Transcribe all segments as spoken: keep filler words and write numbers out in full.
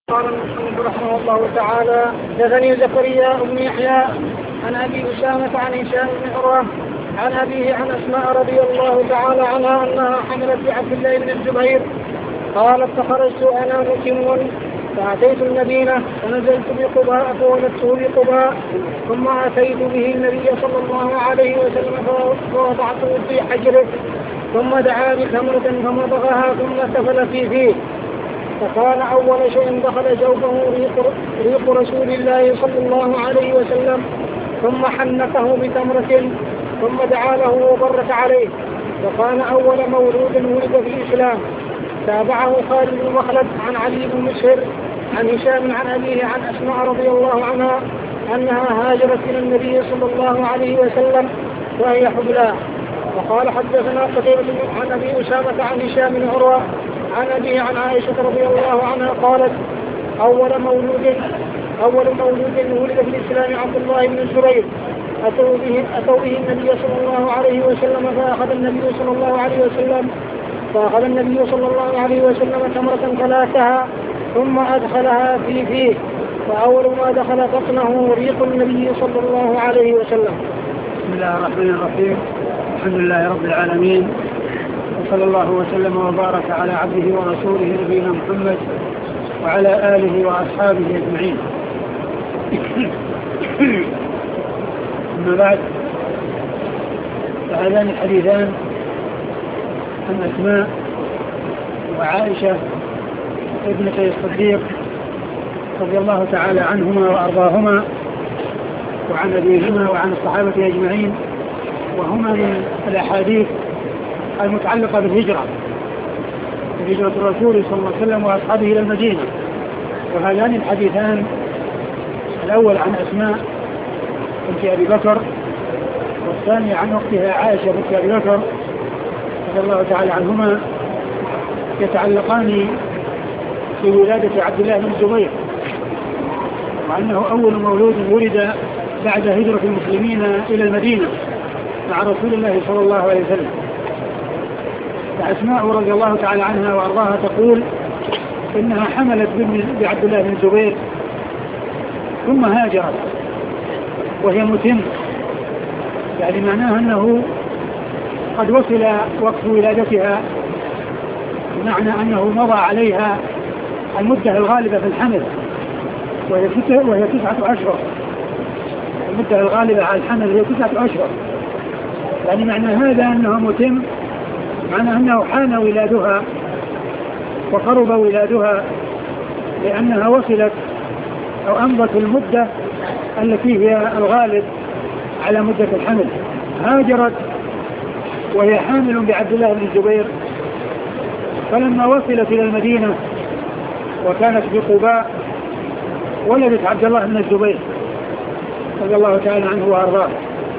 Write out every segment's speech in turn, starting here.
قال المصنف رحمه الله تعالى: حدثني زكريا بن يحيى عن ابي اسامه عن هشام بن عروه عن ابيه عن اسماء رضي الله تعالى عنها انها حملت بعبد الله بن الزبير. قالت: فخرجت انا مكم فاتيت المدينه فنزلت بقباء فولدته بقباء ثم اتيت به النبي صلى الله عليه وسلم فوضعته في حجره ثم دعا بخمرة فمضغها ثم سفل في فيه. فقال: أول شيء دخل جوفه ريق, ريق رسول الله صلى الله عليه وسلم ثم حنكه بتمرة ثم دعا له وبرك عليه. وقال: أول مولود ولد في الإسلام. تابعه خالد بن مخلد عن علي بن مسهر عن هشام عن أبيه عن أسماء رضي الله عنها أنها هاجرت إلى النبي صلى الله عليه وسلم وهي حبلى. وقال: حدثنا قتيبة عن أبي أسامة عن هشام بن عروة عن أبيه عن عائشة رضي الله عنها قالت: أول مولود أول مولود ولد في الإسلام عبد الله بن الزبير. أتوا به أتوا به النبي صلى الله عليه وسلم فأخذ النبي صلى الله عليه وسلم فأخذ النبي صلى الله عليه وسلم تمرة فلاكها ثم أدخلها في فيه. فأول ما دخل بطنه ريق النبي صلى الله عليه وسلم. بسم الله الرحمن الرحيم. الحمد لله رب العالمين، وصلى الله وسلم وبارك على عبده ورسوله نبينا محمد وعلى آله وأصحابه أجمعين. أما بعد، فهذان الحديثان عن أسماء وعائشة ابنتي الصديق رضي الله تعالى عنهما وأرضاهما وعن أبيهما وعن الصحابة أجمعين، وهما من الأحاديث المتعلقة بالهجرة هجرة الرسول صلى الله عليه وسلم وأصحابه إلى المدينة. وهذان الحديثان الأول عن أسماء بنت أبي بكر، والثاني عن أختها عائشة بنت أبي بكر رضي الله تعالى عنهما، يتعلقان في ولادة عبد الله بن الزبير، وأنه أول مولود ولد بعد هجرة المسلمين إلى المدينة مع رسول الله صلى الله عليه وسلم. فأسماء رضي الله تعالى عنها وأرضاها تقول إنها حملت بعبد الله بن الزبير ثم هاجرت وهي متم، يعني معناها أنه قد وصل وقت ولادتها، بمعنى أنه مضى عليها المدة الغالبة في الحمل وهي تسعة أشهر. المدة الغالبة على الحمل هي تسعة أشهر، يعني معنى هذا أنه متم، معنى أنه حان ولادها وقرب ولادها، لأنها وصلت أو أمضت المدة التي هي الغالب على مدة الحمل. هاجرت وهي حامل بعبد الله بن الزبير، فلما وصلت إلى المدينة وكانت بقباء ولدت عبد الله بن الزبير رضي الله تعالى عنه وأرضاه.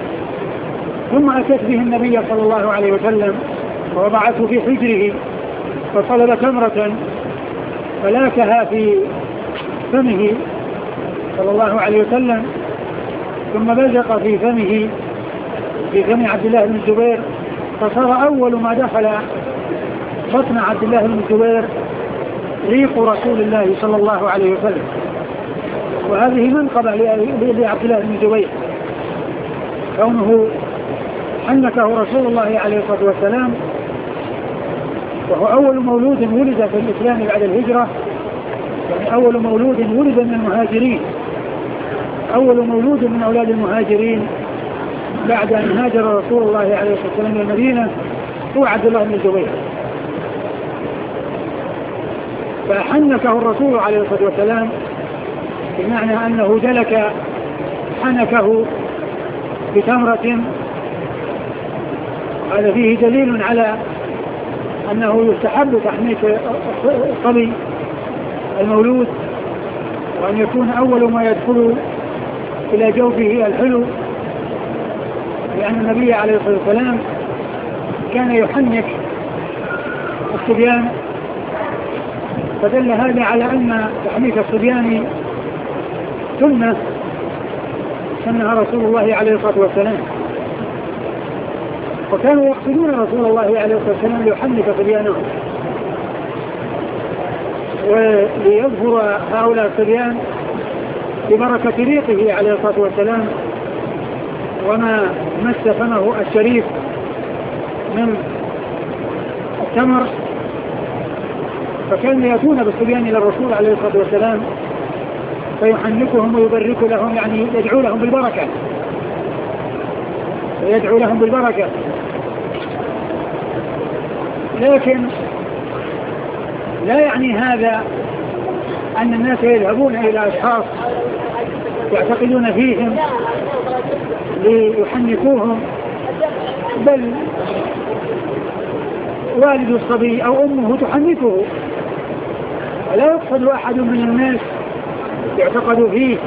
ثم أتت به النبي صلى الله عليه وسلم ووضعته في حجره، فطلب تمرة فلاكها في فمه صلى الله عليه وسلم، ثم بزق في فمه في فم عبد الله بن الزبير، فصار أول ما دخل بطن عبد الله بن الزبير ريق رسول الله صلى الله عليه وسلم. وهذه منقبة لعبد الله بن الزبير، كونه حنكه رسول الله عليه الصلاة والسلام، وهو أول مولود ولد في الإسلام بعد الهجرة، يعني أول مولود ولد من المهاجرين، أول مولود من أولاد المهاجرين بعد أن هاجر رسول الله عليه الصلاة والسلام إلى المدينة هو عبد الله بن الزبير. فحنكه الرسول عليه الصلاة والسلام، بمعنى أنه دلك حنكه بتمرة. هذا فيه دليل على أنه يستحب تحنيك الصبي المولود، وأن يكون أول ما يدخل إلى جوفه الحلو، لأن النبي عليه الصلاة والسلام كان يحنك الصبيان، فدل هذا على أن تحنيك الصبيان سنة سنها رسول الله عليه الصلاة والسلام. وكانوا يقصدون رسول الله عليه الصلاة والسلام ليحنك صبيانهم، وليظهر هؤلاء الصبيان ببركة ريقه عليه الصلاة والسلام وما مس فمه الشريف من التمر، فكان يأتون بالصبيان إلى الرسول عليه الصلاة والسلام فيحنكهم ويبرك لهم، يعني يدعو لهم بالبركة ويدعو لهم بالبركة. لكن لا يعني هذا أن الناس يذهبون إلى أشخاص يعتقدون فيهم ليحنكوهم، بل والد الصبي أو أمه تحنكه، ولا يقصد أحد من الناس يعتقد فيه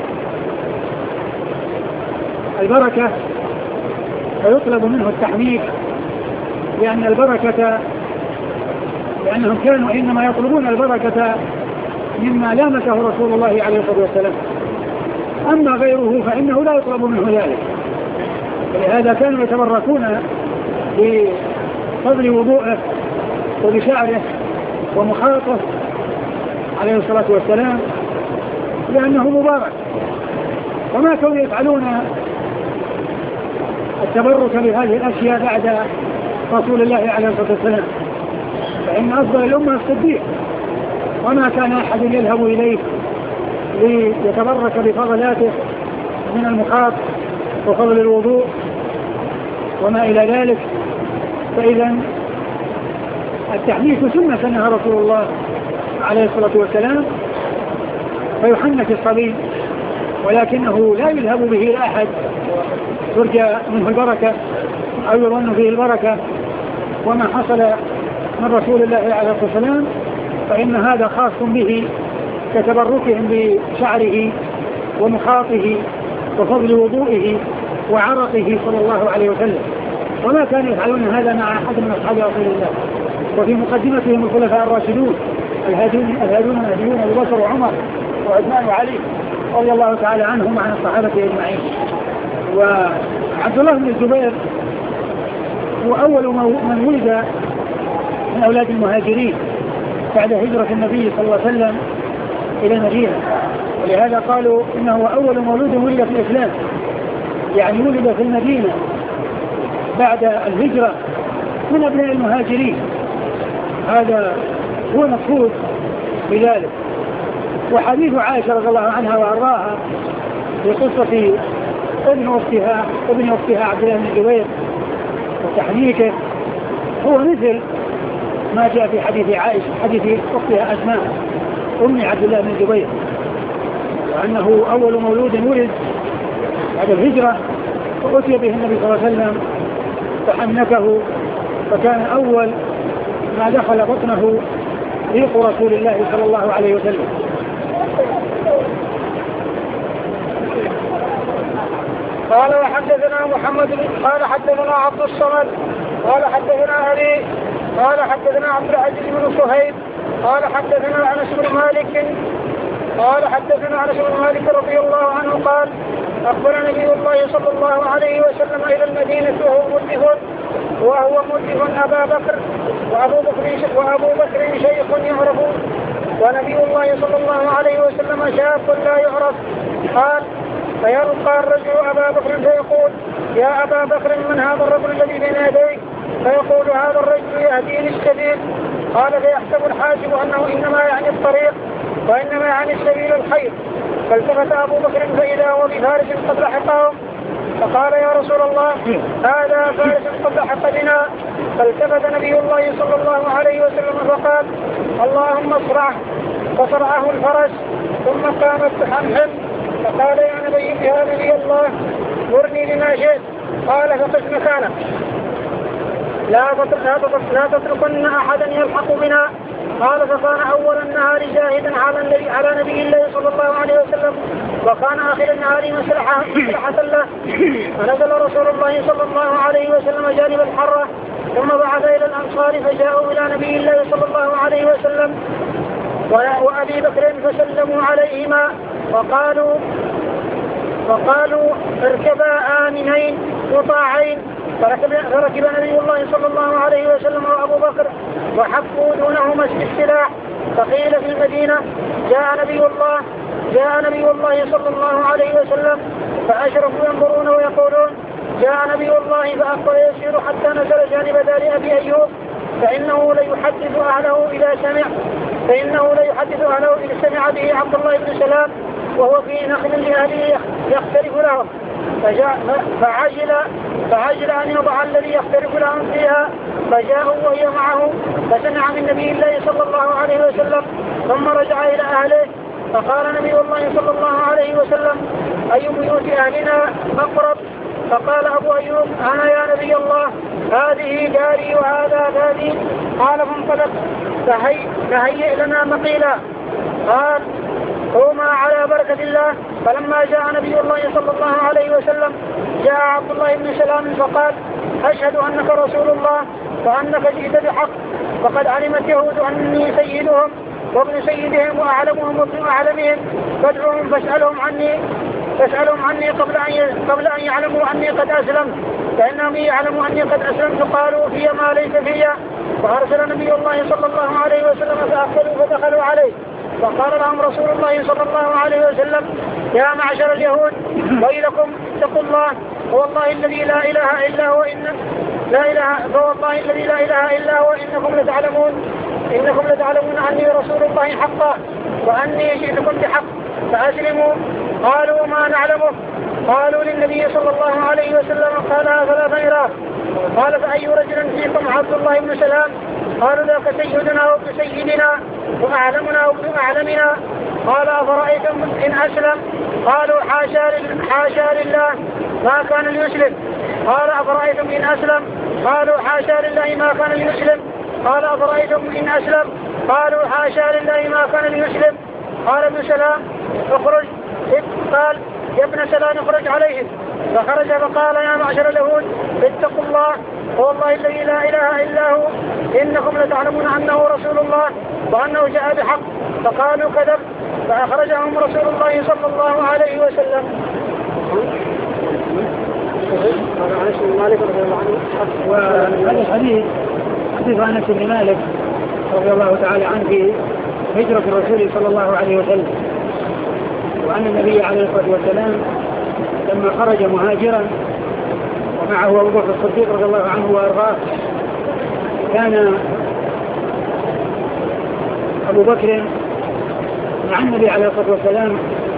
البركة فيطلب منه التحنيك، لأن البركة لأنهم كانوا إنما يطلبون البركة مما لامسه رسول الله عليه الصلاة والسلام، أما غيره فإنه لا يطلب منه ذلك. ولهذا كانوا يتبركون بفضل وضوءه وبشعره ومخاطه عليه الصلاة والسلام، لأنه مبارك. وما كانوا يفعلون التبرك بهذه الأشياء بعد رسول الله عليه الصلاة والسلام، فإن أفضل الأمة الصديق، وما كان أحد يذهب إليه ليتبرك بفضلاته من المخاط وفضل الوضوء وما إلى ذلك. فإذا التحنيك سنة سنها رسول الله عليه الصلاة والسلام، فيحنك الصبي، ولكنه لا يذهب به إلى أحد ترجى منه البركة أو يظن فيه البركة. وما حصل من رسول الله عليه الصلاة والسلام فإن هذا خاص به كتبركهم بشعره ومخاطه وفضل وضوئه وعرقه صلى الله عليه وسلم، وما كانوا يفعلون هذا مع أحد من أصحاب رسول الله. وفي مقدمتهم الخلفاء الراشدون الهادون الهادون المهديون أبو بكر وعمر وعثمان وعلي رضي الله تعالى عنهم وعن الصحابة أجمعين. وعبد الله بن الزبير هو أول من ولد من أولاد المهاجرين بعد هجرة النبي صلى الله عليه وسلم إلى المدينة، ولهذا قالوا إنه أول مولود ولد في الإسلام، يعني ولد في المدينة بعد الهجرة من أبناء المهاجرين. هذا هو مقصود بذلك. وحديث عائشة رضي الله عنها وأرضاها في قصة ابن أختها ابن أختها عبد الله بن الزبير وتحنيكه هو مثل ما جاء في حديث عائشة حديث أختها أسماء أم عبد الله بن الزبير، وأنه أول مولود ولد بعد الهجرة فأتي به النبي صلى الله عليه وسلم فحنكه، فكان أول ما دخل بطنه ريق رسول الله صلى الله عليه وسلم. قال وحدثنا محمد قال حدثنا عبد الصمد قال حدثنا علي قال حدثنا عبد العزيز بن صهيب قال حدثنا انس بن مالك قال حدثنا انس بن مالك رضي الله عنه قال اخبر نبي الله صلى الله عليه وسلم الى المدينه وهو مردف وهو مردف ابا بكر وابو بكر وابو بكر شيخ يعرف ونبي الله صلى الله عليه وسلم شاب لا يعرف. قال فيلقى الرجل أبا بكر فيقول يا أبا بكر من هذا الرجل الذي بين يديك؟ فيقول هذا الرجل يهديني السبيل. قال فيحسب الحاجب أنه إنما يعني الطريق وإنما يعني السبيل الخير. فالتفت أبو بكر فإذا هو بفارس قد لحقهم فقال يا رسول الله هذا فارس قد لحق بنا. فالتفت نبي الله صلى الله عليه وسلم فقال اللهم اصرعه. فصرعه الفرس ثم قامت تحمحم فقال يا نبي يا نبي الله مرني لما شئت. قال فقس مكانك لا لا تتركن أحدا يلحق بنا. قال فكان أول النهار جاهدا على النبي على نبي الله صلى الله عليه وسلم وكان آخر النهار مسلحة له. فنزل رسول الله صلى الله عليه وسلم جانب الحرة ثم بعث إلى الأنصار فجاءوا إلى نبي الله صلى الله عليه وسلم وأبي بكر فسلموا عليهما وقالوا وقالوا اركبا آمنين مطاعين فركب, فركب نبي الله صلى الله عليه وسلم وأبو بكر وحفوا دونهما السلاح. فقيل في المدينة جاء نبي الله جاء نبي الله صلى الله عليه وسلم فأشرفوا ينظرون ويقولون جاء نبي الله فأقبل يسير حتى نزل جانب دار أبي أيوب فإنه ليحدث أهله إذا سمع فإنه ليحدث أهله إذا سمع به عبد الله بن سلام وهو في نخل لأهله يختلف لهم فعجل, فعجل أن يضع الذي يختلف لهم فيها فجاءوا وهي معه فسمع من نبي الله صلى الله عليه وسلم ثم رجع إلى أهله فقال نبي الله صلى الله عليه وسلم أي بيوت أهلنا أقرب؟ فقال أبو أيوب أنا يا نبي الله هذه داري وهذا داري. قال فانطلق فهي فهيئ لنا مقيلا. قال قوما على بركة الله. فلما جاء نبي الله صلى الله عليه وسلم جاء عبد الله بن سلام فقال أشهد أنك رسول الله وأنك جئت بحق وقد علمت يهود أني سيدهم وابن سيدهم وأعلمهم وابن أعلمهم فادعوهم فاسألهم عني فاسألهم عني قبل أن قبل أن يعلموا أني قد أسلمت فإنهم يعلموا أني قد أسلمت قالوا في ما ليس فيا. فأرسل نبي الله صلى الله عليه وسلم فأقبلوا فدخلوا عليه فقال لهم رسول الله صلى الله عليه وسلم يا معشر اليهود ويلكم اتقوا الله فوالله الذي لا إله إلا هو إن لا إله فوالله الذي لا إله إلا هو إنكم لتعلمون إنكم لتعلمون أني رسول الله حقا وأني جئتكم بحق فأسلموا. قالوا ما نعلمه. قالوا للنبي صلى الله عليه وسلم قالها ثلاث مرات. قال فأي رجل فيكم عبد الله بن سلام؟ قالوا ذاك سيدنا وابن سيدنا وأعلمنا وابن أعلمنا. قال أفرأيتم إن أسلم؟ قالوا حاشا, حاشا لله ما كان ليسلم. قال أفرأيتم إن أسلم؟ قالوا حاشا لله ما كان ليسلم. قال أفرأيتم إن أسلم؟ قالوا حاشا لله ما كان ليسلم. قال ابن سلام اخرج. قال يا ابن سلام اخرج عليهم. فخرج فقال يا معشر اليهود اتقوا الله والله الذي لا إله إلا هو إنكم لتعلمون أنه رسول الله وأنه جاء بحق. فقالوا كذب. فأخرجهم رسول الله صلى الله عليه وسلم. وهذا الحديث حديث أنس بن مالك رضي الله تعالى عنه في هجرة الرسول صلى الله عليه وسلم وأن النبي عليه الصلاة والسلام لما خرج مهاجرا ومعه أبو بكر الصديق رضي الله عنه وأرضاه كان أبو بكر مع النبي عليه الصلاة والسلام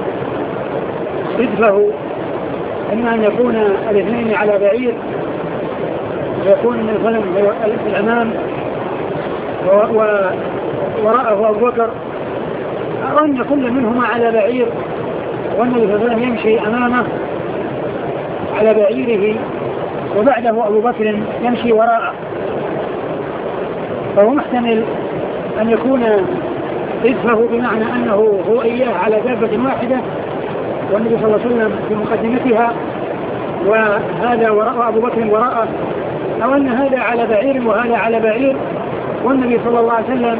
صدفه إما أن يكون الاثنين على بعير ويكون من الغنم في الأمام ووراءه أبو بكر أو أن كل منهما على بعير والنبي صلى الله عليه وسلم يمشي أمامه على بعيره وبعده أبو بكر يمشي وراءه. فهو محتمل أن يكون صدفه بمعنى أنه هو إياه على دابة واحدة والنبي صلى الله عليه وسلم في مقدمتها وهذا وراء أبو بكر وراءه أو أن هذا على بعير وهذا على بعير والنبي صلى الله عليه وسلم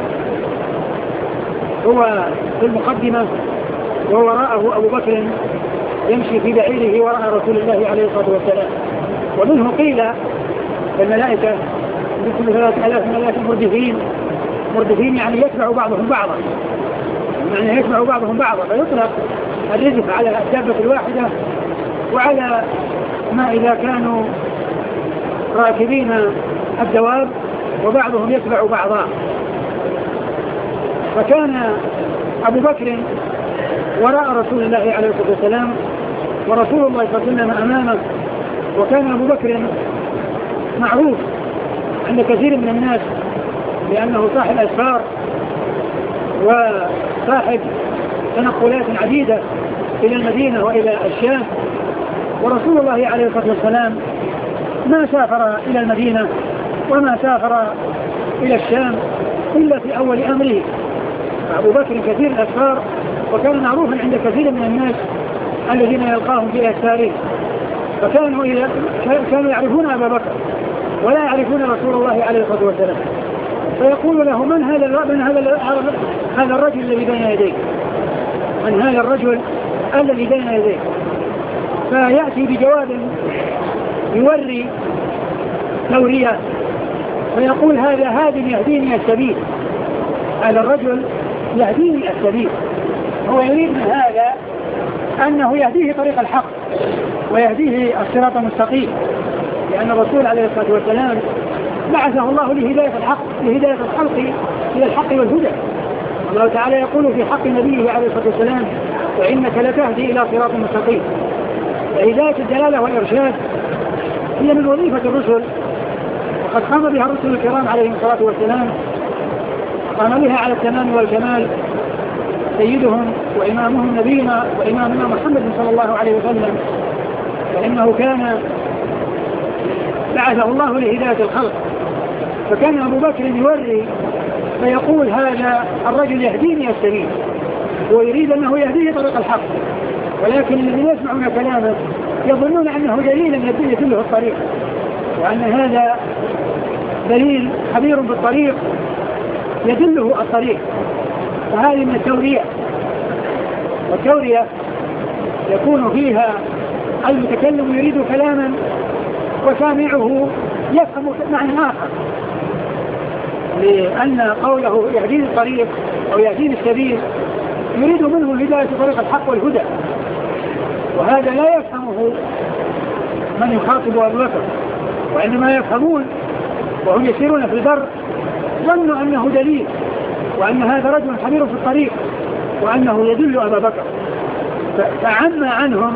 هو في المقدمة ووراءه أبو بكر يمشي في بعيره وراء رسول الله عليه الصلاة والسلام. ومنه قيل الملائكة بكل ثلاثة آلاف ملائكة مردفين مردفين يعني يتبع بعضهم بعضا يعني يتبع بعضهم بعضا فيطلق الرزق على الدابة الواحدة وعلى ما إذا كانوا راكبين الدواب وبعضهم يتبع بعضا. فكان أبو بكر وراء رسول الله عليه الصلاة والسلام ورسول الله صلى الله عليه وسلم أمامه. وكان أبو بكر معروف عند كثير من الناس لأنه صاحب أسفار وصاحب تنقلات عديدة إلى المدينة وإلى الشام. ورسول الله عليه الصلاة والسلام ما سافر إلى المدينة وما سافر إلى الشام إلا في أول أمره. أبو بكر كثير الأسفار وكان معروفا عند كثير من الناس الذين يلقاهم في أسفاره فكانوا إلى كانوا يعرفون أبا بكر ولا يعرفون رسول الله عليه الصلاة والسلام فيقول له من هذا من هذا هذا الرجل الذي بين يديك من هذا الرجل الذي بين يديك فيأتي بجواب يوري تورية، فيقول هذا هاد يهديني السبيل، هذا الرجل يهديني السبيل. هو يريد من هذا أنه يهديه طريق الحق ويهديه الصراط المستقيم، لأن الرسول عليه الصلاة والسلام بعثه الله لهداية الحق، لهداية الخلق إلى الحق والهدى. الله تعالى يقول في حق نبيه عليه الصلاة والسلام: وإنك لتهدي إلى صراط مستقيم. فهداية الدلالة والإرشاد هي من وظيفة الرسل، وقد قام بها الرسل الكرام عليهم الصلاة والسلام، قام بها على التمام والكمال سيدهم وإمامهم نبينا وإمامنا محمد صلى الله عليه وسلم، فإنه كان بعثه الله لهداية الخلق. فكان أبو بكر يوري فيقول هذا الرجل يهديني السبيل، ويريد أنه يهديه طريق الحق، ولكن الذين يسمعون كلامه يظنون أنه دليل يدله الطريق، وأن هذا دليل خبير بالطريق يدله الطريق. وهذه من التورية، والتورية يكون فيها المتكلم يريد كلاما وسامعه يفهم معنى آخر، لأن قوله يهديني الطريق أو يهديني السبيل يريد منه هداية طريق الحق والهدى، وهذا لا يفهمه من يخاطب أبو بكر، وإنما يفهمون وهم يسيرون في البر ظنوا أنه دليل، وأن هذا رجل خبير في الطريق، وأنه يدل أبا بكر، فعم عنهم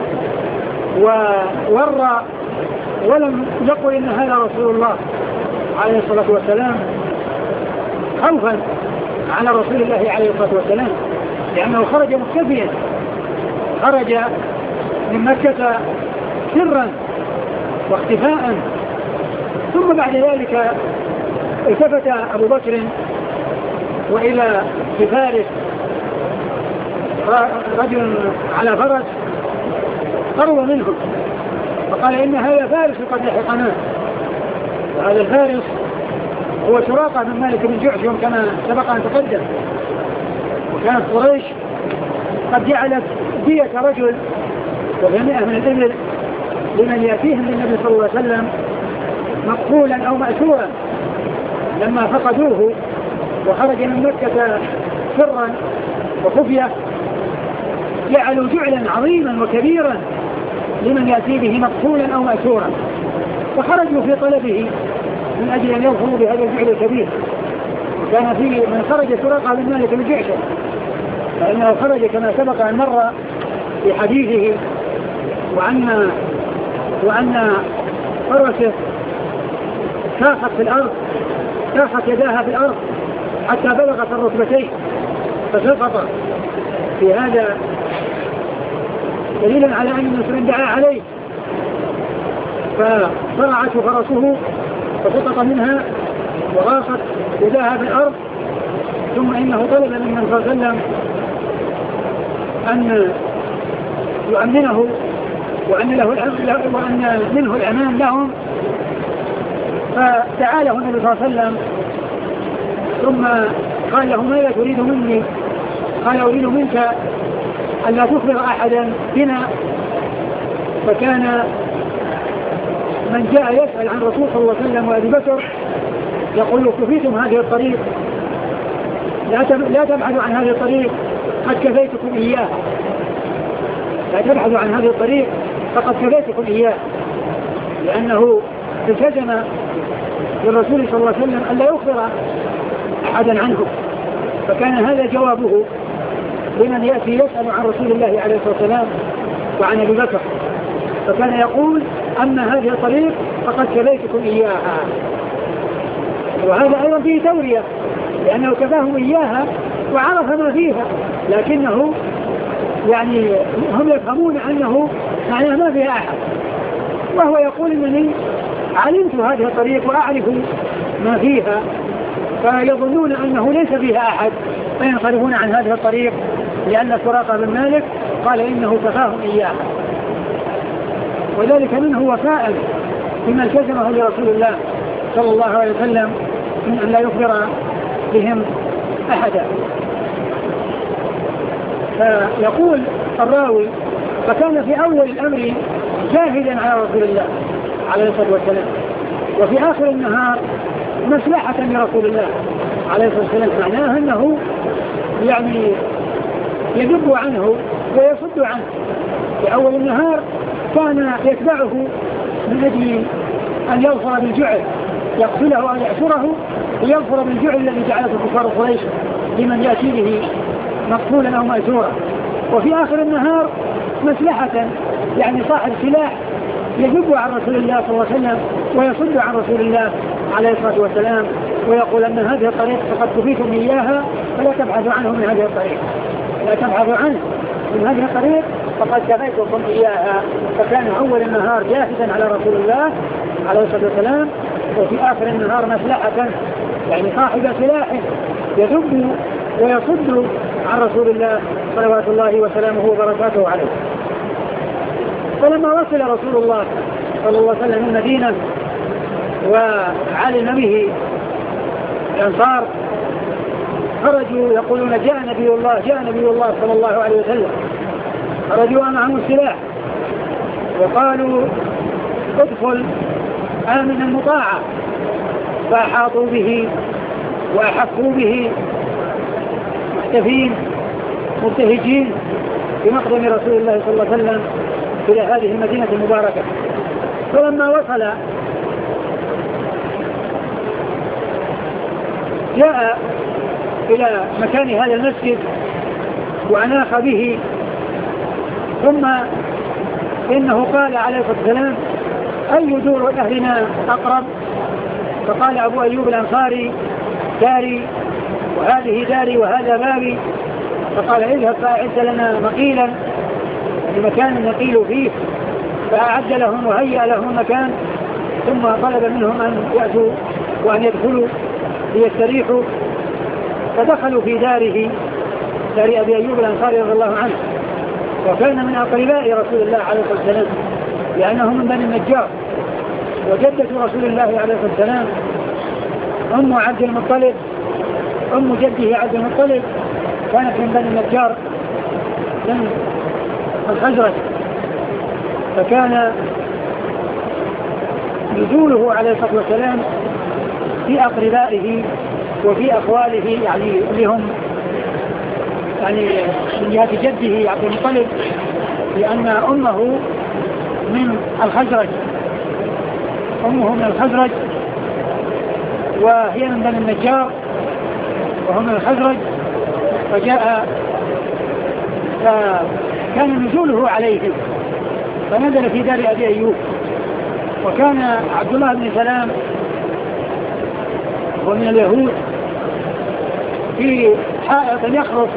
وورى ولم يقل إن هذا رسول الله عليه الصلاة والسلام خوفا على رسول الله عليه الصلاة والسلام، لأنه خرج مختفيا، خرج من مكة سرا واختفاء. ثم بعد ذلك التفت أبو بكر وإلى بفارس رجل على فرس قرب منه، فقال إن هذا فارس قد لحقنا. وهذا الفارس هو سراقة بن مالك بن جعشم كما سبق أن تقدم. وكانت قريش قد جعلت دية رجل وجميع من الإبل لمن يأتيهم للنبي صلى الله عليه وسلم مقبولا أو مأسورا لما فقدوه وخرج من مكة سرا وخفية، جعلوا جعلا عظيما وكبيرا لمن يأتي به مقبولا أو مأسورا، وخرجوا في طلبه من أجل أن يظهروا بهذا الجعل الكبير. وكان في من خرج سراقة بن مالك بن جعشم، فإنه خرج كما سبق أن مر في حديثه وأن وأن فرسه ساخت في الأرض، ساخت يداها في الأرض حتى بلغت الركبتين فسقط. في هذا دليلا على أن النصر دعا عليه، فصرعته فرسه فسقط منها وغاصت يداها في الأرض. ثم إنه طلب من النبي صلى الله عليه وسلم أن يؤمنه وأن له وأن منه الأمان لهم، فدعا له النبي صلى الله عليه وسلم ثم قال له: ماذا تريد مني؟ قال: أريد منك أن لا تخبر أحدا بنا. فكان من جاء يسأل عن رسول صلى الله عليه وسلم وأبي بكر يقول له: كفيتم هذه الطريق، لا تبحثوا عن هذه الطريق قد كفيتكم إياه، لا تبحثوا عن هذه الطريق فقد كفيتكم إياه، لأنه التزم للرسول صلى الله عليه وسلم أن لا يخبر أحدا عنه. فكان هذا جوابه لمن يأتي يسأل عن رسول الله عليه الصلاة والسلام وعن أبي بكر، فكان يقول: أما هذه الطريق فقد كفيتكم إياها. وهذا أيضا فيه تورية، لأنه كفاهم إياها وعرف ما فيها، لكنه يعني هم يفهمون أنه معناه ما فيها أحد، وهو يقول: إنني علمت هذه الطريق وأعرف ما فيها، فيظنون أنه ليس فيها أحد فينصرفون عن هذه الطريق، لأن سراقة بن مالك قال إنه كفاهم إياها. وذلك منه وفاء بما التزمه لرسول الله صلى الله عليه وسلم من أن لا يخبر بهم أحدا. فيقول الراوي: فكان في أول الأمر جاهدا على رسول الله عليه الصلاة والسلام، وفي آخر النهار مصلحة لرسول الله عليه الصلاة والسلام، معناه أنه يعني يذب عنه ويصد عنه. في أول النهار كان يتبعه من أجل أن يظفر بالجعل، يقتله أو يأسره ويظفر بالجعل الذي جعله كفار قريش لمن يأتي به مقتولا أو مأسورا. وفي آخر النهار مصلحة، يعني صاحب سلاح يذب عن رسول الله صلى الله عليه وسلم ويصد عن رسول الله عليه الصلاة والسلام، ويقول أن هذه الطريق فقد كفيتم إياها فلا تبحثوا عنه من هذه الطريق، لا تبحثوا عنه من هذه الطريق فقد كفيتكم إياها. فكان أول النهار جاهزا على رسول الله عليه الصلاة والسلام، وفي آخر النهار مصلحة، يعني صاحب سلاح يذب ويصد عن رسول الله صلوات الله وسلامه وبركاته عليه. فلما وصل رسول الله صلى الله عليه وسلم المدينة وعلم به الأنصار خرجوا يقولون جاء نبي الله جاء نبي الله صلى الله عليه وسلم، خرجوا معهم السلاح وقالوا ادخل آمنا مطاعا، فأحاطوا به وأحفوا به محتفين مبتهجين بمقدم رسول الله صلى الله عليه وسلم إلى هذه المدينة المباركة. فلما وصل جاء إلى مكان هذا المسجد وأناخ به، ثم إنه قال عليه الصلاة والسلام أي دور أهلنا أقرب؟ فقال أبو أيوب الأنصاري داري وهذه داري وهذا بابي. فقال اذهب فأعد لنا مقيلا، المكان نقيل فيه، فأعد لهم وهيأ لهم مكان، ثم طلب منهم أن يأتوا وأن يدخلوا ليستريحوا. فدخلوا في داره، دار أبي أيوب الأنصاري رضي الله عنه، وكان من أقرباء رسول الله عليه الصلاة والسلام لأنه من بني النجار، وجدة رسول الله عليه الصلاة والسلام أم عبد المطلب أم جده عبد المطلب كانت من بني النجار من الخزرج، فكان نزوله عليه الصلاة والسلام في أقربائه وفي أخواله، يعني لهم يعني من جهة جده عبد المطلب، لأن أمه من الخزرج أمه من الخزرج وهي من بني النجار وهم من الخزرج. فجاء فكان نزوله عليهم فنزل في دار أبي أيوب. وكان عبد الله بن سلام ومن اليهود في حائط يخرف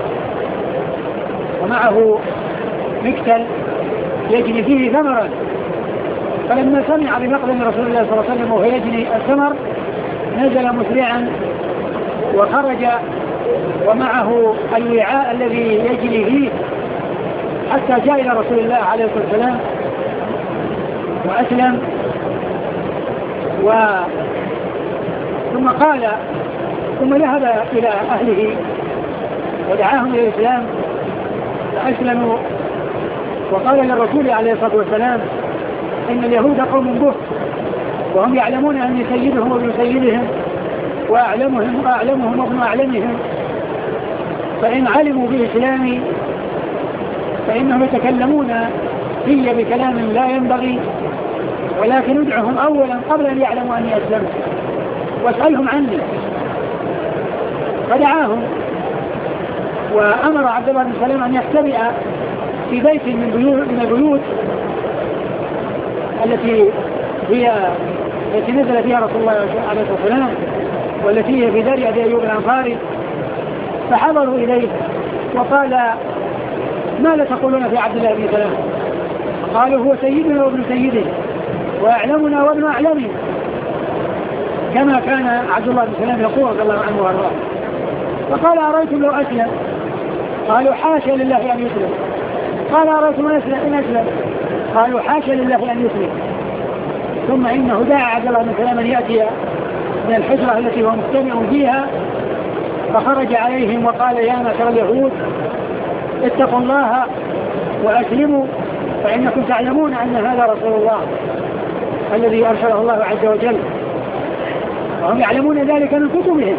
ومعه مكتل يجني فيه ثمرا، فلما سمع بمقدم رسول الله صلى الله عليه وسلم وهو يجني الثمر نزل مسرعا وخرج ومعه الوعاء الذي يجري فيه حتى جاء إلى رسول الله عليه الصلاة والسلام وأسلم. و ثم قال ثم ذهب إلى أهله ودعاهم إلى الإسلام فأسلموا. وقال للرسول عليه الصلاة والسلام إن اليهود قوم به، وهم يعلمون أن سيدهم وابن سيدهم وأعلمهم وأعلمهم وابن أعلمهم، فإن علموا بإسلامي فإنهم يتكلمون في بكلام لا ينبغي، ولكن ادعهم أولا قبل أن يعلموا أني أسلمت واسألهم عني. فدعاهم وأمر عبد الله بن سلام أن يختبئ في بيت من بيوت من البيوت التي هي التي نزل فيها رسول الله عليه الصلاة والسلام والتي هي في دار أبي أيوب الأنصاري. فحضروا إليه وقال ما لا تقولون في عبد الله بن سلام؟ قالوا هو سيدنا وابن سيده وأعلمنا وابن أعلمنا، كما كان عبد الله بن سلام يقول رضي الله عنه وارضاه. فقال أرأيتم لو أسلم؟ قالوا حاشا لله أن يسلم. قال أرأيتم أن أسلم؟ قالوا حاشا لله أن يسلم. ثم إنه دعا عبد الله بن سلام أن يأتي من الحجرة التي هو مجتمع فيها، فخرج عليهم وقال يا معشر اليهود اتقوا الله وأسلموا، فإنكم تعلمون أن هذا رسول الله الذي أرسله الله عز وجل وهم يعلمون ذلك من كتبهم،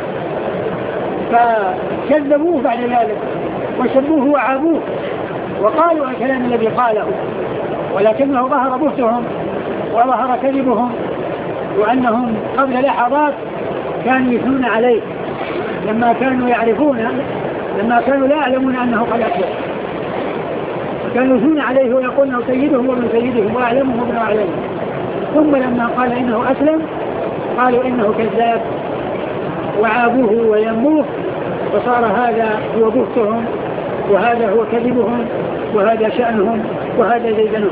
فكذبوه بعد ذلك وشبوه وعابوه وقالوا الكلام الذي قاله، ولكنه ظهر بهتهم وظهر كذبهم، وأنهم قبل لحظات كانوا يثنون عليه لما كانوا يعرفون لما كانوا لا يعلمون أنه قد أسلم، كانوا يثنون عليه ويقولون سيدهم ومن سيدهم وأعلمهم ومن أعلمهم، ثم لما قال إنه أسلم قالوا إنه كذاب وعابوه ويموه، فصار هذا هو بهتهم وهذا هو كذبهم وهذا شأنهم وهذا زيدنهم.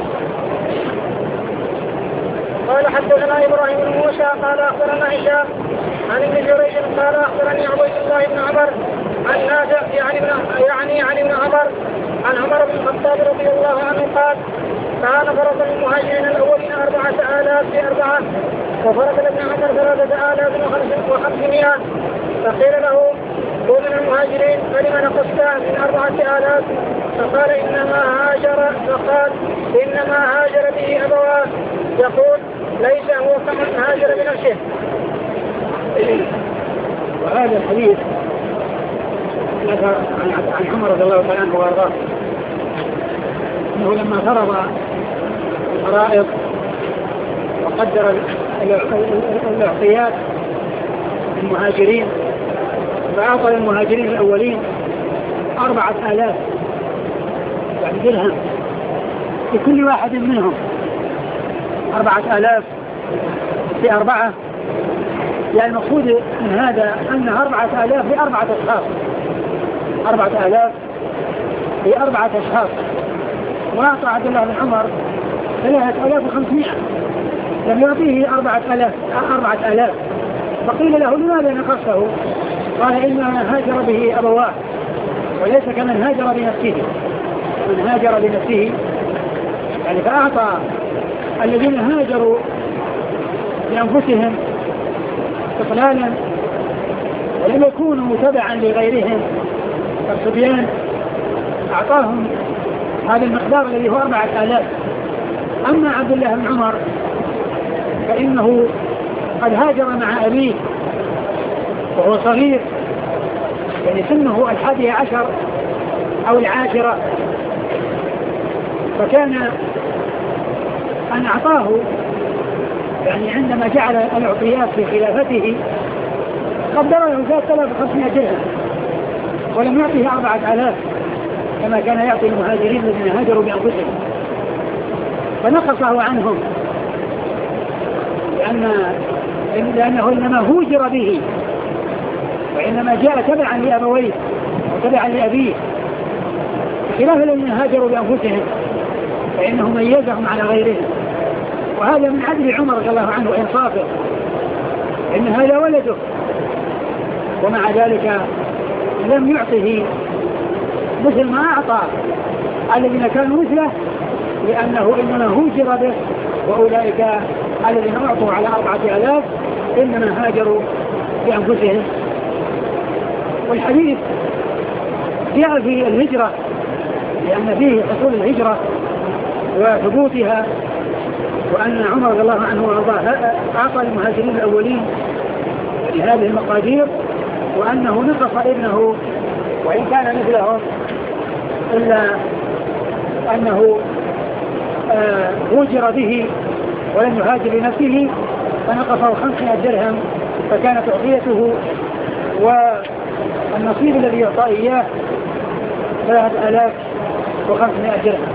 قال حدثنا إبراهيم بن موسى قال أخبرنا هشام عن ابن جريج قال أخبرني عبيد الله بن عمر عن نافع يعني يعني عن ابن عمر عن عمر بن الخطاب رضي الله عنه قال كان فرض المهاجرين الأولين أربعة آلاف في أربعة وفرض ابن عمر ثلاثة آلاف وخمسمائة، فقيل له هو من المهاجرين فلما نقصت من أربعة آلاف؟ فقال إنما هاجر فقال إنما هاجر به أبواه، يقول ليس هو كمن هاجر بنفسه. وهذا الحديث ذكر عن عمر رضي الله تعالى عنه وارضاه انه لما فرض الفرائض وقدر الاعطيات للمهاجرين فأعطى للمهاجرين الأولين أربعة آلاف يعني درهم لكل واحد منهم، أربعة آلاف في أربعة، يعني المقصود من هذا أن أربعة آلاف لأربعة أشخاص، أربعة آلاف لأربعة أشخاص، وأعطى عبد الله بن عمر ثلاثة آلاف وخمسمائة، لم يعطيه أربعة آلاف أربعة آلاف، فقيل له لماذا نقصه؟ قال إنما هاجر به أبواه وليس كمن هاجر بنفسه، من هاجر بنفسه يعني فأعطى الذين هاجروا بأنفسهم استقلالا ولم يكونوا تبعا لغيرهم كالصبيان، أعطاهم هذا المقدار الذي هو أربعة آلاف. أما عبد الله بن عمر فإنه قد هاجر مع أبيه وهو صغير، يعني سنه الحادية عشر أو العاشرة، فكان أن أعطاه يعني عندما جعل العطيات في خلافته قدر له ثلاثة آلاف وخمسمائة درهم ولم يعطيه أربعة آلاف كما كان يعطي المهاجرين الذين هاجروا بأنفسهم، فنقصه عنهم لأن لأنه إنما هوجر به وإنما جاء تبعا لأبويه وتبعا لأبيه، بخلاف الذين هاجروا بأنفسهم فإنه ميزهم على غيرهم، وهذا من عدل عمر رضي الله عنه وإنصافه، إن هذا ولده ومع ذلك لم يعطه مثل ما أعطى الذين كانوا مثله، لأنه إنما هوجر به، وأولئك الذين أعطوا على أربعة آلاف إنما هاجروا بأنفسهم. والحديث جاء في الهجرة لأن فيه حصول الهجرة وثبوتها، وأن عمر رضي الله عنه وارضاه أعطى المهاجرين الأولين لهذه المقادير، وأنه نقص ابنه وإن كان مثلهم إلا أنه هوجر به ولم يهاجر بنفسه فنقصه خمسمائة درهم، فكانت عطيته والنصيب الذي يعطى إياه ثلاثة آلاف وخمسمائة درهم.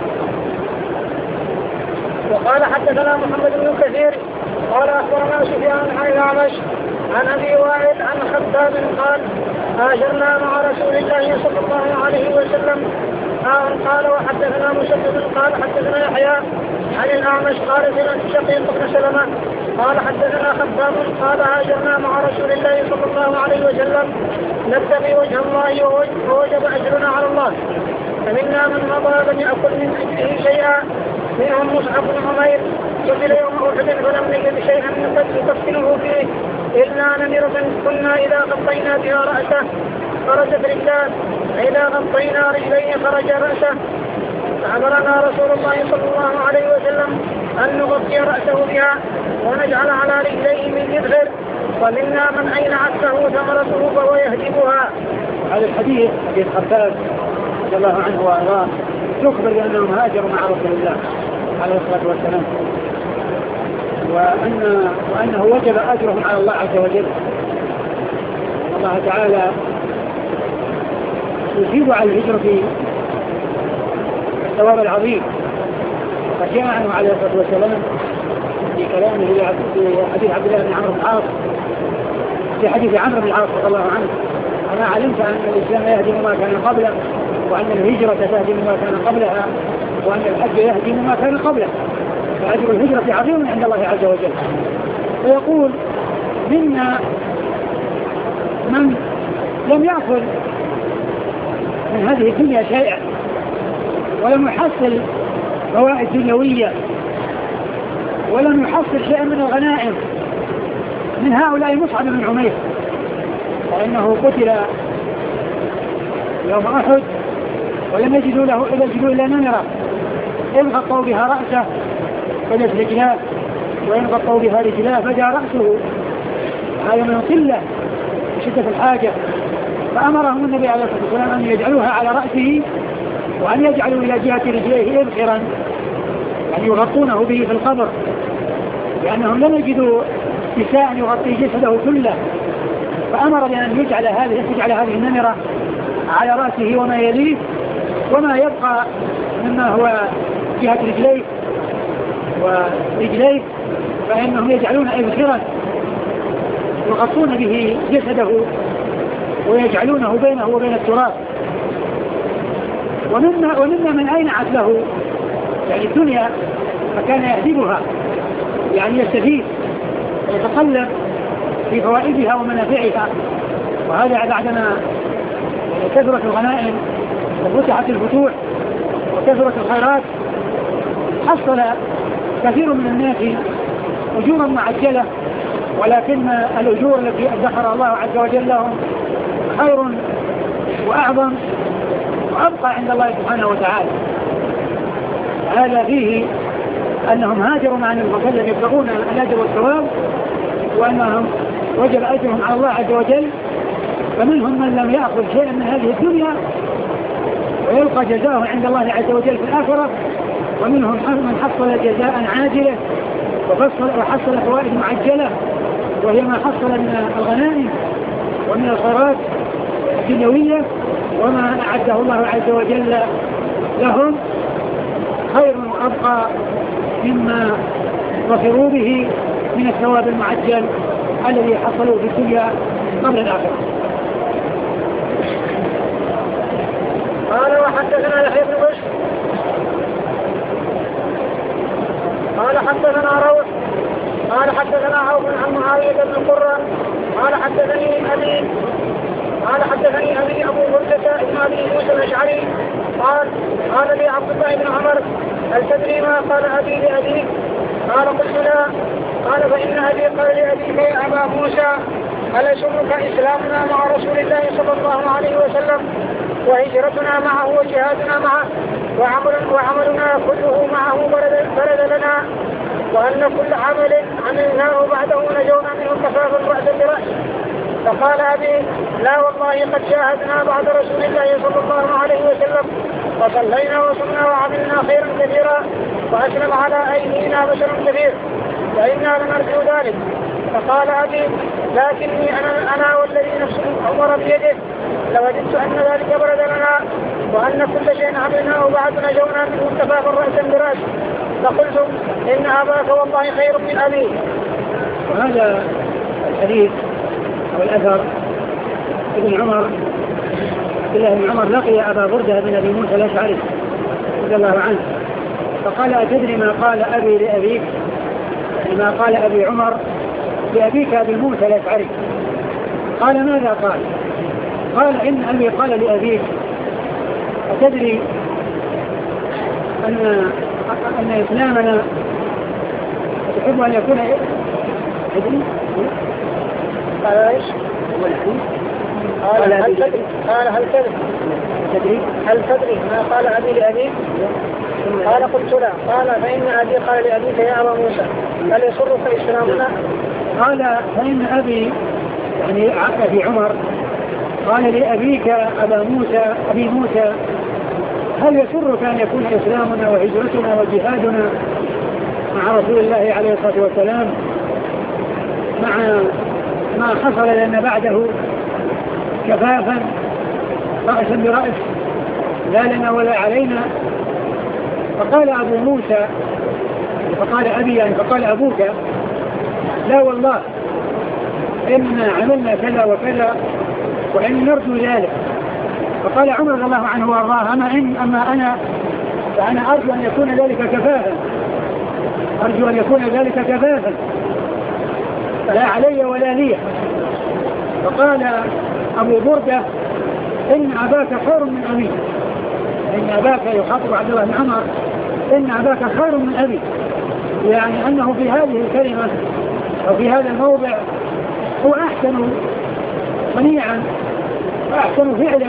وقال حدثنا محمد بن كثير قال أخبرنا سفيان عن الأعمش عن أبي وائل عن خباب قال هاجرنا مع رسول الله صلى الله عليه وسلم. قال وحدثنا مسدد قال حدثنا يحيى عن الأعمش قال سمعت شقيق بن سلمة قال حدثنا خباب قال هاجرنا مع رسول الله صلى الله عليه وسلم نبتغي وجه الله ووجب أجرنا على الله، فمنا من مضى لم يأكل من أجله شيئا، منهم مصعب بن عمير قتل يوم أحد فلم نجد شيئا نكفنه فيه إلا نمرة كنا إذا غطينا بها رأسه خرجت رجلان، إذا غطينا رجلين خرج رأسه. فأمرنا رسول الله صلى الله عليه وسلم أن نغطي رأسه بها ونجعل على رجليه من يدخل، ومنا من أين عكسه ثمرته فهو يهدمها. هذا الحديث حديث خباب رضي الله عنه وأرضاه يخبر بأنهم هاجروا مع رسول الله عليه الصلاة والسلام، وأن وأنه وجب أجرهم على الله عز وجل. الله تعالى يجيب على الهجرة الثواب العظيم، فجاء عنه عليه الصلاة والسلام في كلامه في حديث عبد الله بن عمرو بن العاص في حديث عمرو بن العاص رضي الله عنه: أنا علمت أن الإسلام يهدم ما كان قبله، وأن الهجرة تهدم ما كان قبلها، وأن الحج يهدم ما كان قبله، فأجر الهجرة عظيم عند الله عز وجل. فيقول: منا من لم يأخذ من هذه الدنيا شيئا ولم يحصل فوائد دنيوية ولم يحصل شيئا من الغنائم، من هؤلاء مصعب بن عمير، فإنه قتل يوم أحد ولم يجدوا له يجدوا إلا نمرة، إن غطوا بها رأسه فجت رجلاه، وإن غطوا بها رجلاه فجاء رأسه. هذا من قلة بشدة الحاجة، فأمرهم النبي عليه الصلاة والسلام أن يجعلوها على رأسه، وأن يجعلوا إلى جهة رجليه إبخرا، يعني يغطونه به في القبر، لأنهم لم يجدوا كساء يغطي جسده كله، فأمر بأن يجعل هذه يجعل هذه النمرة على رأسه وما يليه، وما يبقى مما هو جهة رجليه ورجليه فإنهم يجعلون إبخرا يغطون به جسده ويجعلونه بينه وبين التراب. ومنا, ومنا من أينعت له يعني الدنيا فكان يهدمها، يعني يستفيد ويتقلب في فوائدها ومنافعها، وهذا بعدما كثرت الغنائم وفتحت الفتوح وكثرت الخيرات حصل كثير من الناس أجورا معجلة، ولكن الأجور التي ذكر الله عز وجل لهم خير وأعظم وأبقى عند الله سبحانه وتعالى. هذا فيه أنهم هاجروا مع النبي صلى الله عليه وسلم يبتغون الأجر والثواب، وأنهم وجب أجرهم على الله عز وجل. فمنهم من لم يأخذ شيئا من هذه الدنيا ويلقى جزاءه عند الله عز وجل في الآخرة، ومنهم من حصل جزاء عاجلة وحصل, وحصل فوائد معجلة، وهي ما حصل من الغنائم ومن الخيرات الدنيوية، وما أعده الله عز وجل لهم خير وأبقى مما ظفروا به من الثواب المعجل الذي حصلوا في الدنيا قبل الآخرة. قال: وحدثنا يحيى بن بشر قال حدثنا روح قال حدثنا عوف عن معاوية بن قرة قال حدثني أبي قال حدثني أبي أبو بردة بن أبي موسى الأشعري قال: قال لي عبد الله بن عمر: هل تدري ما قال أبي لأبيك؟ قال: قلت لا. قال: فإن أبي قال لأبيك: يا أبا موسى، هل يسرك إسلامنا مع رسول الله صلى الله عليه وسلم، وهجرتنا معه وجهادنا معه، وعمل وعملنا كله معه برد لنا، وأن كل عمل عملناه بعده نجونا منه كفاف الرأس برأس؟ فقال أبي: لا والله، قد شاهدنا بعد رسول الله صلى الله عليه وسلم، وصلينا وصمنا وعملنا خيرا كثيرا، وأسلم على أيدينا بشر كثير، فإنا لنرجو ذلك. فقال أبي: لكني أنا, أنا والذي نفس عمر بيده لوجدت أن ذلك برد لنا، وأن كل شيء عملناه بعد نجونا منه كفافا رأسا برأس. فقلت: إن أباك والله خير من أبي. وهذا الحديث أو الأثر ابن عمر عبد الله بن عمر لقي أبا بردة بن أبي موسى الأشعري رضي الله عنه، فقال: أتدري ما قال أبي لأبيك؟ ما قال أبي عمر لأبيك أبي موسى الأشعري؟ قال: ماذا قال؟ قال: إن أبي قال لأبيك: أتدري أن أن إسلامنا تحب أن يكون إيه؟ قال إيش؟ قال: هل تدري؟ قال: هل تدري؟ هل تدري ما قال أبي لأبيك؟ قال قلت لا. قال فإن أبي قال لأبيك يا أبا موسى هل يسرك إسلامنا؟ قال فإن أبي يعني أبي عمر قال لأبيك أبا موسى أبي موسى هل يسرك أن يكون إسلامنا وهجرتنا وجهادنا مع رسول الله عليه الصلاة والسلام مع ما حصل لنا بعده كفافا رأسا برأس لا لنا ولا علينا؟ فقال أبو موسى فقال أبي يعني فقال أبوك لا والله إن عملنا كذا وكذا وإن نرجو ذلك. فقال عمر رضي الله عنه وارضاه أما, إن أما أنا فأنا أرجو أن يكون ذلك كفافا أرجو أن يكون ذلك كفافا لا علي ولا لي. فقال أبو بردة إن أباك خير من أبي إن أباك يخاطب عبد الله بن عمر إن أباك خير من أبي يعني أنه في هذه الكلمة أو في هذا الموضع هو أحسن صنيعا وأحسن فعلا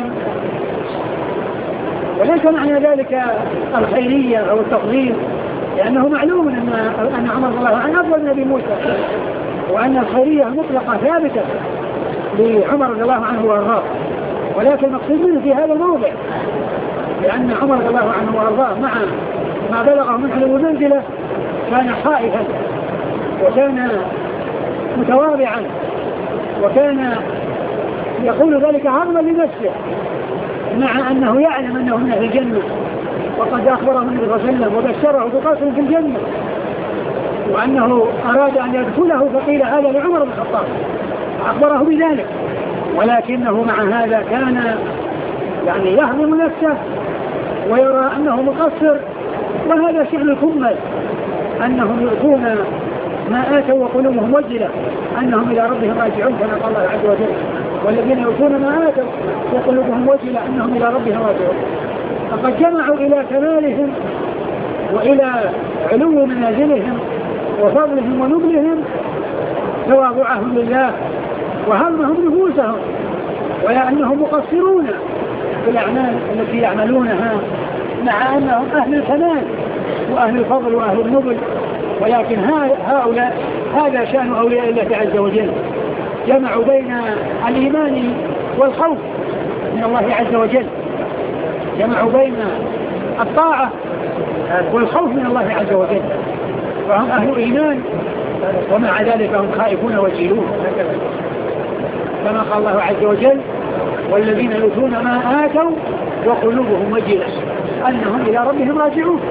وليس معنى ذلك الخيرية أو التفضيل لأنه معلوم أن أن عمر رضي الله عنه أفضل من أبي موسى وأن الخيرية المطلقة ثابتة لعمر رضي الله عنه وارضاه ولكن المقصود منه في هذا الموضع لأن عمر رضي الله عنه وارضاه مع ما بلغه من علو المنزلة كان خائفا وكان متواضعا وكان يقول ذلك عظما لنفسه مع أنه يعلم أنه من أهل الجنة وقد أخبره النبي صلى الله عليه وسلم وبشره بقصر في الجنة وأنه أراد أن يدخله فقيل هذا لعمر بن الخطاب أخبره بذلك ولكنه مع هذا كان يعني يهضم نفسه ويرى أنه مقصر وهذا شأن الكمل أنهم يؤتون ما آتوا وقلوبهم وجلة أنهم إلى ربهم راجعون كما قال الله عز وجل والذين يؤتون ما آتوا وقلوبهم وجلة أنهم إلى ربهم راجعون. فقد جمعوا إلى كمالهم وإلى علو منازلهم وفضلهم ونبلهم تواضعهم لله وهمهم نفوسهم ولا أنهم مقصرون في الأعمال التي يعملونها مع أنهم أهل الكمال وأهل الفضل وأهل النبل ولكن هؤلاء هذا شأن أولياء الله عز وجل جمعوا بين الإيمان والخوف من الله عز وجل جمعوا بين الطاعة والخوف من الله عز وجل وهم أهل إيمان ومع ذلك هم خائفون وجيلون كما قال الله عز وجل والذين يؤتون ما آتوا وقلوبهم وجلة أنهم إلى ربهم راجعون.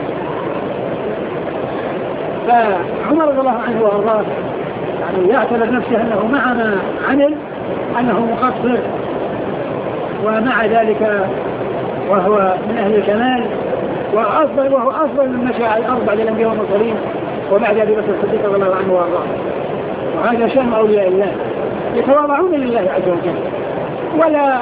فعمر رضي الله عنه وارضاه يعني يعتبر نفسه أنه مع ما عمل أنه مقصر ومع ذلك وهو من أهل الكمال وأفضل وهو أفضل من مشى على الأرض بعد الأنبياء والمرسلين وبعد أبي بكر الصديق رضي الله عنه وارضاه. وهذا شأن أولياء الله يتواضعون لله عز وجل ولا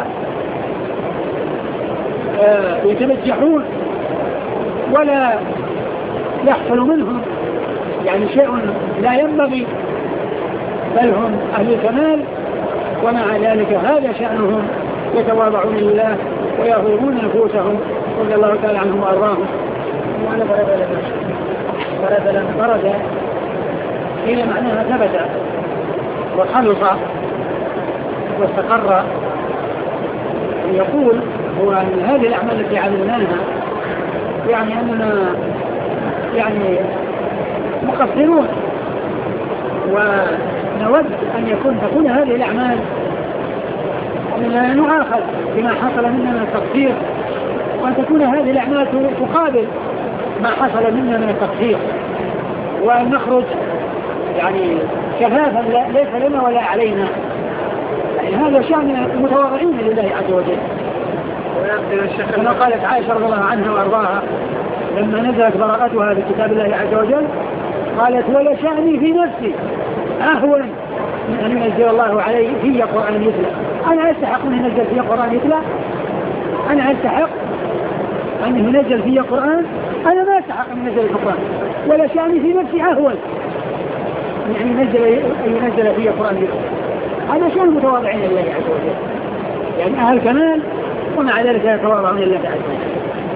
آه يتمجحون ولا يحصل منهم يعني شيء لا ينبغي بل هم أهل الكمال ومع ذلك هذا شأنهم يتواضعون لله ويغيرون نفوسهم رضي الله تعالى عنهم وأرضاهم. وأنا برد لنا برد لنا برد هي معناها ثبت وخلص واستقر. يقول هو أن هذه الأعمال التي عملناها يعني أننا يعني مقصرون ونود أن يكون تكون هذه الأعمال أننا نؤاخذ بما حصل منا من التقصير وأن تكون هذه الأعمال تقابل ما حصل منا من التقصير وأن نخرج يعني شفافا ليس لنا ولا علينا. يعني هذا شأن المتواضعين لله عز وجل. كما قالت عائشة رضي الله عنها وأرضاها لما نزلت براءتها بكتاب الله عز وجل قالت ولا شأني في نفسي أهون من أن ينزل الله علي في قرآن يتلى. أنا أستحق أن ينزل في قرآن يتلى أنا أستحق أن ينزل في قرآن أنا ما أستحق أن ينزل في القرآن ولا شأني في نفسي أهون يعني ينزل أن ينزل في قرآن يتلى. هذا شأن المتواضعين لله عز وجل يعني أهل كمال ومع ذلك يتواضعون لله عز وجل.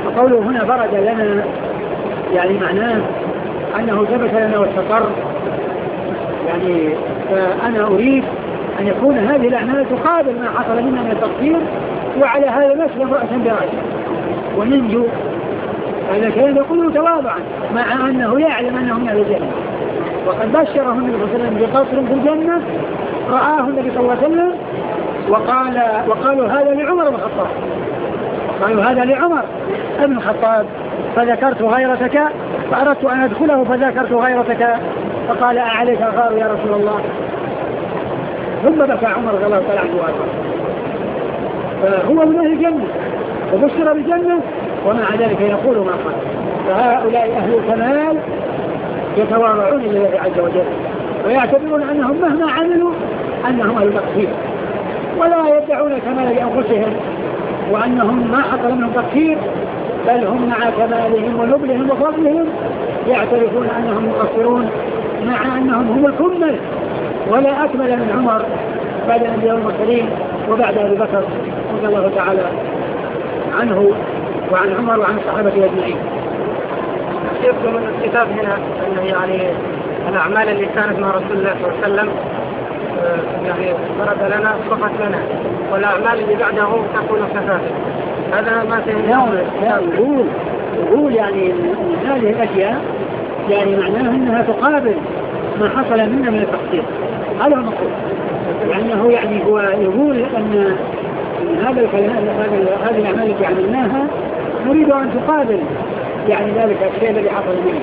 وقوله هنا برد لنا يعني معناه أنه ثبت لنا واستقر، يعني فأنا أريد أن يكون هذه الأعمال تقابل ما حصل منا من التقصير، وعلى هذا نسلم رأسا برأس وننجو. هذا كان يقوله تواضعا مع أنه يعلم أنه من أهل الجنة، وقد بشره النبي صلى الله عليه وسلم بقصر في الجنة رآه النبي صلى الله عليه وسلم، وقال وقالوا هذا لعمر بن الخطاب، قالوا هذا لعمر بن الخطاب، فذكرت غيرتك فأردت أن أدخله فذكرت غيرتك فقال أعليك غار يا رسول الله، ثم بكى عمر رضي الله تعالى عنه وارضاه. فهو من أهل الجنة وبشر بالجنة ومع ذلك يقول ما قال. فهؤلاء أهل الكمال يتواضعون لله عز وجل ويعتبرون أنهم مهما عملوا أنهم أهل تقصير، ولا يدعون الكمال لأنفسهم وأنهم ما حصل منهم تقصير، بل هم مع كمالهم ونبلهم وفضلهم يعترفون أنهم مقصرون، مع أنهم هم الكمل ولا أكمل من عمر بعد الأنبياء والمرسلين وبعد أبي بكر رضي الله تعالى عنه وعن عمر وعن الصحابة أجمعين. يبدو من الكتاب هنا أنه يعني الأعمال اللي كانت مع رسول الله صلى الله عليه وسلم يعني فرد لنا فقط لنا، والأعمال اللي بعده تكون كفاية. هذا ما يقول يقول يعني هذه الأشياء يعني معناها أنها تقابل ما حصل منا من التقصير. هذا هو المقصود، لأنه يعني هو يقول أن هذا الكلام هذه الأعمال التي عملناها نريد أن تقابل يعني ذلك الشيء الذي حصل منه.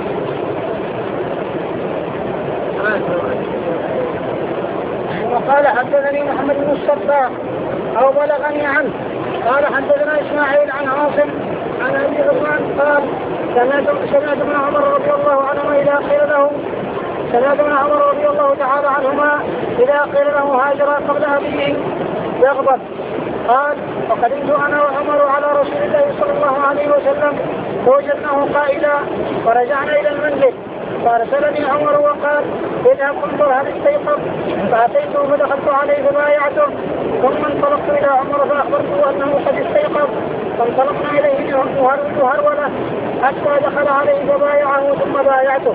وقال حدثني محمد بن الصباح أو بلغني عنه قال حدثنا إسماعيل عن عاصم عن أبي عثمان قال سمعت ابن عمر رضي الله عنهما إذا قيل له سمعت ابن عمر رضي الله تعالى عنهما إذا قيل له هاجر قبل أبيه يغضب. قال فقدمت أنا وعمر على رسول الله صلى الله عليه وسلم فوجدناه قائلا فرجعنا إلى المنزل فارسلني عمر وقال اذهب انظر هل استيقظ، فأتيته فدخلت عليه فبايعته ثم انطلقت إلى عمر فأخبرته أنه قد استيقظ فانطلقنا إليه هرولة حتى دخل عليه فبايعه ثم بايعته.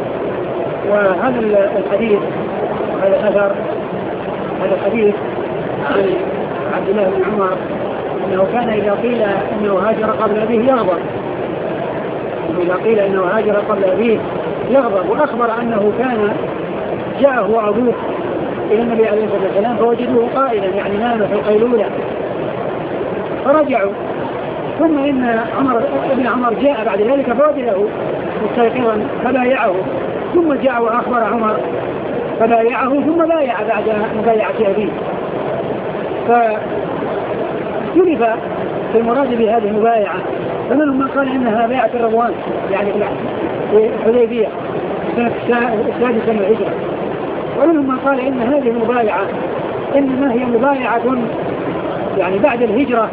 وهذا الحديث هذا الأثر هذا الحديث عن عبد الله بن عمر أنه كان إذا قيل أنه هاجر قبل أبيه يغضب، إذا قيل أنه هاجر قبل أبيه يغضب، وأخبر أنه كان جاءه أبوه إلى النبي عليه الصلاة والسلام فوجدوه قائلا يعني نام في القيلولة فرجعوا، ثم إن عمر ابن عمر جاء بعد ذلك فوجده مستيقظا فبايعه، ثم جاء وأخبر عمر فبايعه ثم بايع بعد مبايعة أبيه. فاختلف في المراد بهذه المبايعة، فمنهم من قال إنها بيعة الرضوان يعني في الحديبية سنة السادسة من الهجرة، ومنهم من قال إن هذه المبايعة إنما هي مبايعة يعني بعد الهجرة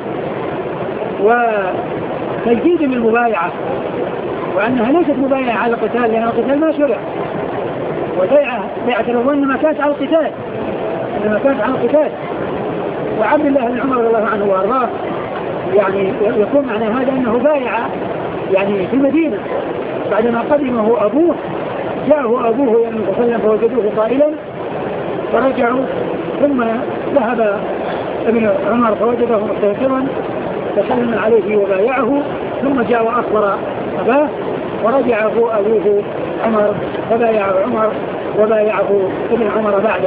وتجديد من المبايعة، وأنها ليست مبايعة على القتال لأن القتال ما شرع، وبيعة بيعة الرضوان إنما كانت على القتال إنما كانت على القتال. وعبد الله بن عمر رضي الله عنه وارضاه يعني يكون معنى هذا انه بايع يعني في المدينه بعدما قدمه ابوه، جاءه ابوه الى النبي صلى الله عليه وسلم فوجدوه قائلا فرجعوا، ثم ذهب ابن عمر فوجده مستيقظا فسلم عليه وبايعه، ثم جاء واخبر اباه ورجع ابوه عمر فبايعه عمر وبايعه ابن عمر بعده.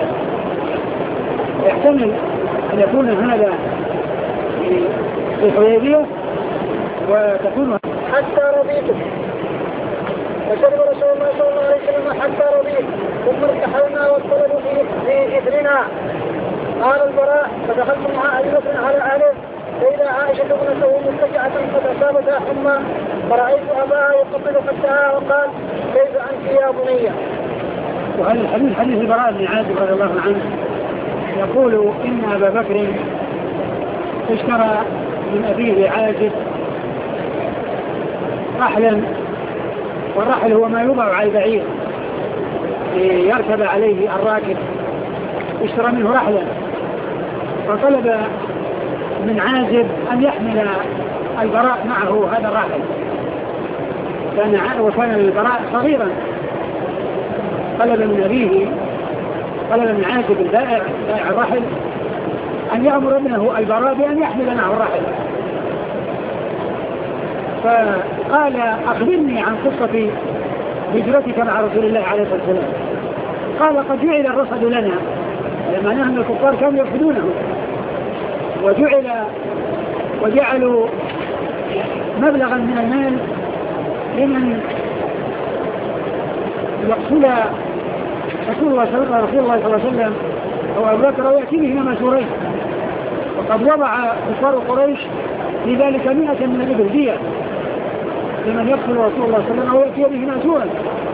يحتمل أن يكون هذا في الحديبية وتكون حتى رضيته فشرب رسول الله صلى الله عليه وسلم حتى رضيت ثم ارتحلنا والطلب في إثرنا. قال البراء فدخلت مع أبي بكر على أهله فإذا عائشة ابنته متكئة قد أصابتها حمى فرأيت أباها يقبل خدها وقال كيف أنت يا بني. وهذا الحديث حديث البراء بن عازب رضي الله عنه يقول إن أبا بكر اشترى من أبيه عازب رحلا، والرحل هو ما يوضع على البعير ليركب عليه الراكب، اشترى منه رحلا فطلب من عازب أن يحمل البراء معه هذا الراحل، كان وكان البراء صغيرا، طلب من أبيه، طلب من عازب البائع بائع الراحل أن يأمر ابنه البراء بأن يحمل معه الراحل. فقال أخبرني عن قصة هجرتك مع رسول الله عليه الصلاة والسلام. قال قد جعل الرصد لنا، لما نهم الكفار كانوا يرفضونه، وجعل وجعلوا مبلغا من المال لمن يقتل رسول الله صلى الله عليه وسلم أو أبو بكر ويأتي بهما مسورين. وقد وضع كفار قريش في ذلك مئة من الإبل دية لمن يقتل رسول الله صلى الله عليه وسلم أو يأتي به مسورا.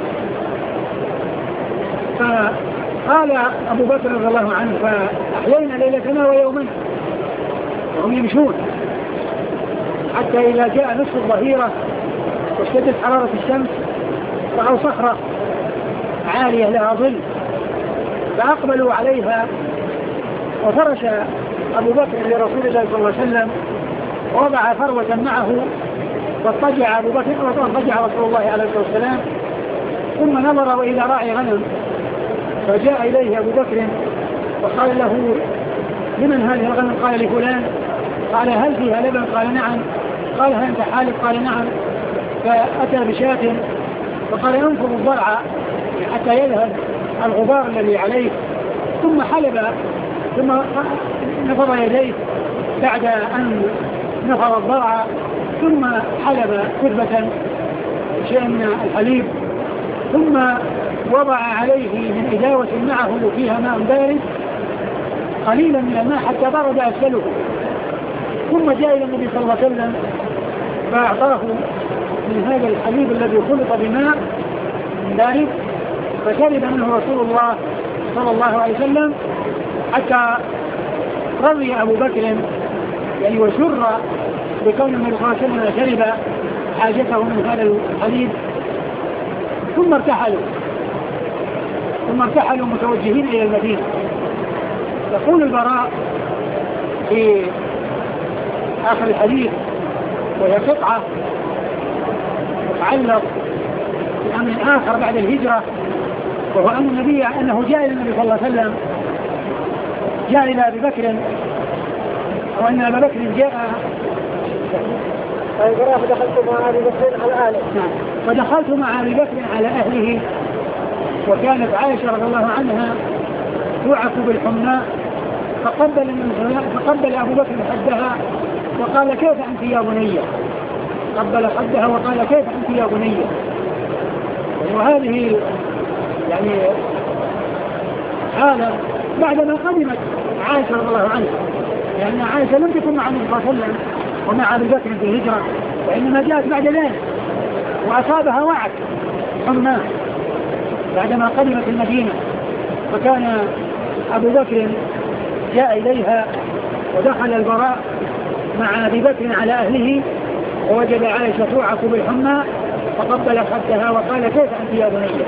فقال أبو بكر رضي الله عنه فأحيينا ليلتنا ويومين وهم يمشون حتى إذا جاء نصف الظهيرة واشتدت حرارة الشمس رأوا صخرة عالية لها ظل فأقبلوا عليها، وفرش أبو بكر لرسول الله صلى الله عليه وسلم ووضع فروة معه، فاضطجع أبو بكر واضطجع رسول الله عليه الصلاة والسلام، ثم نظر وإلى راعي غنم فجاء إليه أبو بكر وقال له لمن هذه الغنم؟ قال لفلان. قال هل فيها لبن؟ قال نعم. قال هل أنت حالب؟ قال نعم. فأتى بشاة فقال ينفض الضرع حتى يذهب الغبار الذي عليه، ثم حلب، ثم نفض يديه بعد أن نفض الضرع، ثم حلب كربة شيء من الحليب، ثم وضع عليه من إداوة معه فيها ماء بارد قليلا من الماء حتى برد أسفله، ثم جاء إلى النبي صلى الله عليه وسلم فأعطاه من هذا الحليب الذي خلط بماء بارد، فشرب منه رسول الله صلى الله عليه وسلم حتى رضي أبو بكر يعني وسر بكون النبي صلى الله عليه وسلم شرب حاجته من هذا الحليب، ثم ارتحلوا ثم ارتحلوا متوجهين إلى المدينة. يقول البراء في آخر الحديث وهي قطعة تتعلق بأمر آخر بعد الهجرة، وهو أن النبي أنه جاء إلى النبي صلى الله عليه وسلم، جاء إلى أبي بكر، أو أن أبا بكر جاء فدخلت مع أبي بكر على أهله. نعم. فدخلت مع أبي بكر على أهله، وكانت عائشة رضي الله عنها توعك بالحمى، فقبل فقبل أبو بكر خدها وقال كيف أنت يا بنية؟ قبل خدها وقال كيف أنت يا بنية؟ وهذه يعني حالة بعدما قدمت عائشة رضي الله عنها، لأن عائشة لم تكن مع النبي صلى الله عليه وسلم ومع أبي بكر في الهجرة، وإنما جاءت بعد ذلك وأصابها وعك حمى بعدما قدمت المدينة. فكان أبو بكر جاء إليها ودخل البراء مع أبي بكر على أهله، ووجد عائشة توعك بالحمى فقبل خدها وقال كيف أنت يا بنية؟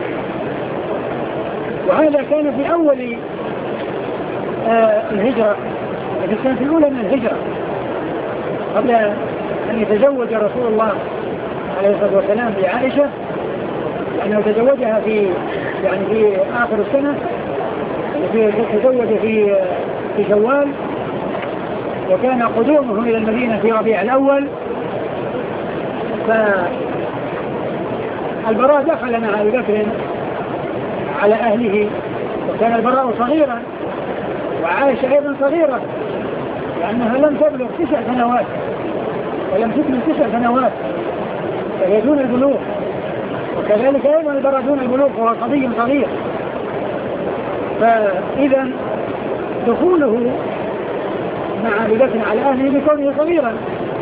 وهذا كان في أول آه الهجرة، في السنة الأولى من الهجرة، قبل أن يتزوج رسول الله عليه الصلاة والسلام بعائشة، لأنه تزوجها في يعني في آخر السنة، في تزوج في في شوال، وكان قدومه إلى المدينة في ربيع الأول. فالبراء دخل مع أبي بكر على أهله، وكان البراء صغيرا وعائشة أيضا صغيرة، لأنها لم تبلغ تسع سنوات ولم تكمل تسع سنوات، فهي دون البلوغ، وكذلك أيضا البراء دون البلوغ وهو صبي صغير. فإذا دخوله مع أبي بكر على أهله بكونه صغيرا،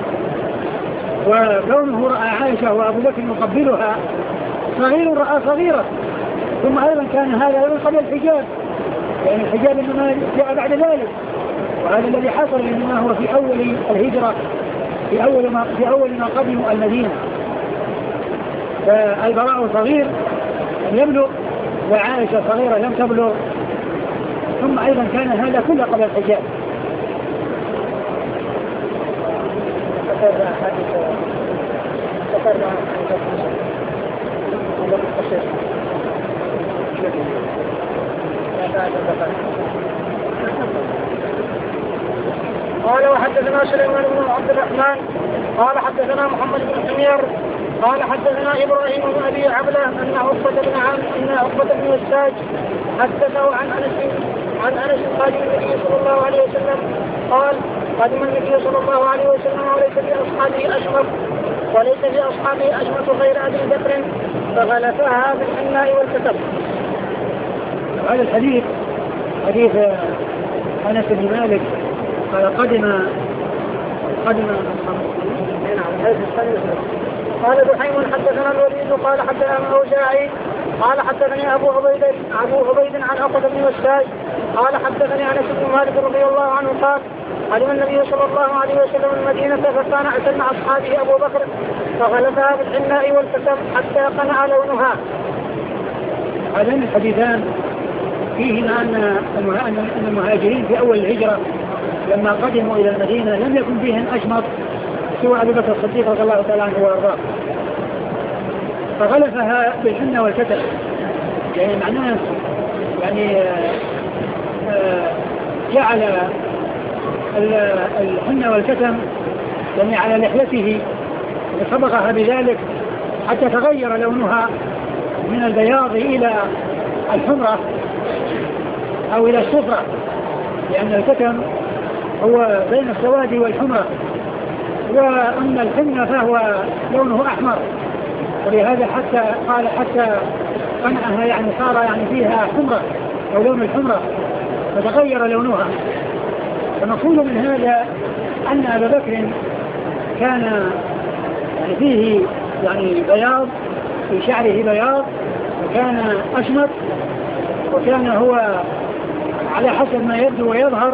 وكونه رأى عائشة وأبو بكر يقبلها صغير رأى صغيرة، ثم أيضا كان هذا أيضا قبل الحجاب، يعني الحجاب إنما جاء بعد ذلك، وهذا الذي حصل إنما هو في أول الهجرة، في أول ما في أول ما قدموا المدينة. فالبراء صغير لم يبلغ، وعائشة صغيرة لم تبلغ، ثم أيضا كان هذا كله قبل الحجاب. ذكر حديث ذكر قال وحدثنا سليمان بن عبد الرحمن قال حدثنا محمد بن حمير قال حدثنا ابراهيم بن ابي عبله ان عقبه بن عم ان عقبه بن الساج حدثه عن انس عن انس قال النبي صلى الله عليه وسلم قال قدم النبي صلى الله عليه وسلم وليس في اصحابه اشمر وليس في اصحابه اشمر غير ابي بكر فغلفها بالحناء والكتب. هذا الحديث حديث انس بن مالك قال قدم قدم قال دحيم حدثنا الوليد قال حدثنا الاوزاعي قال حدثني ابو عبيد ابو عبيد عن عقبه بن الساج قال حدثني انس بن مالك رضي الله عنه قال قدم النبي صلى الله عليه وسلم المدينه فكان اعتل مع اصحابه ابو بكر فغلفها بالحناء والكتم حتى قنع لونها. هذان الحديثان فيهما ان ان المهاجرين في اول الهجره لما قدموا الى المدينه لم يكن فيهم اشمط سوى ابي بكر الصديق رضي الله تعالى عنه وارضاه، فغلفها بالحنة والكتب، يعني معناه يعني جعل الحنة والكتم يعني على لحيته وصبغها بذلك حتى تغير لونها من البياض الى الحمرة او الى الصفرة، لان الكتم هو بين السواد والحمرة، واما الحنة فهو لونه احمر، ولهذا حتى قال حتى قنعها يعني صار يعني فيها حمرة او لون الحمرة فتغير لونها. فنقول من هذا ان ابا بكر كان يعني فيه يعني بياض في شعره بياض، وكان اشمط، وكان هو على حسب ما يبدو ويظهر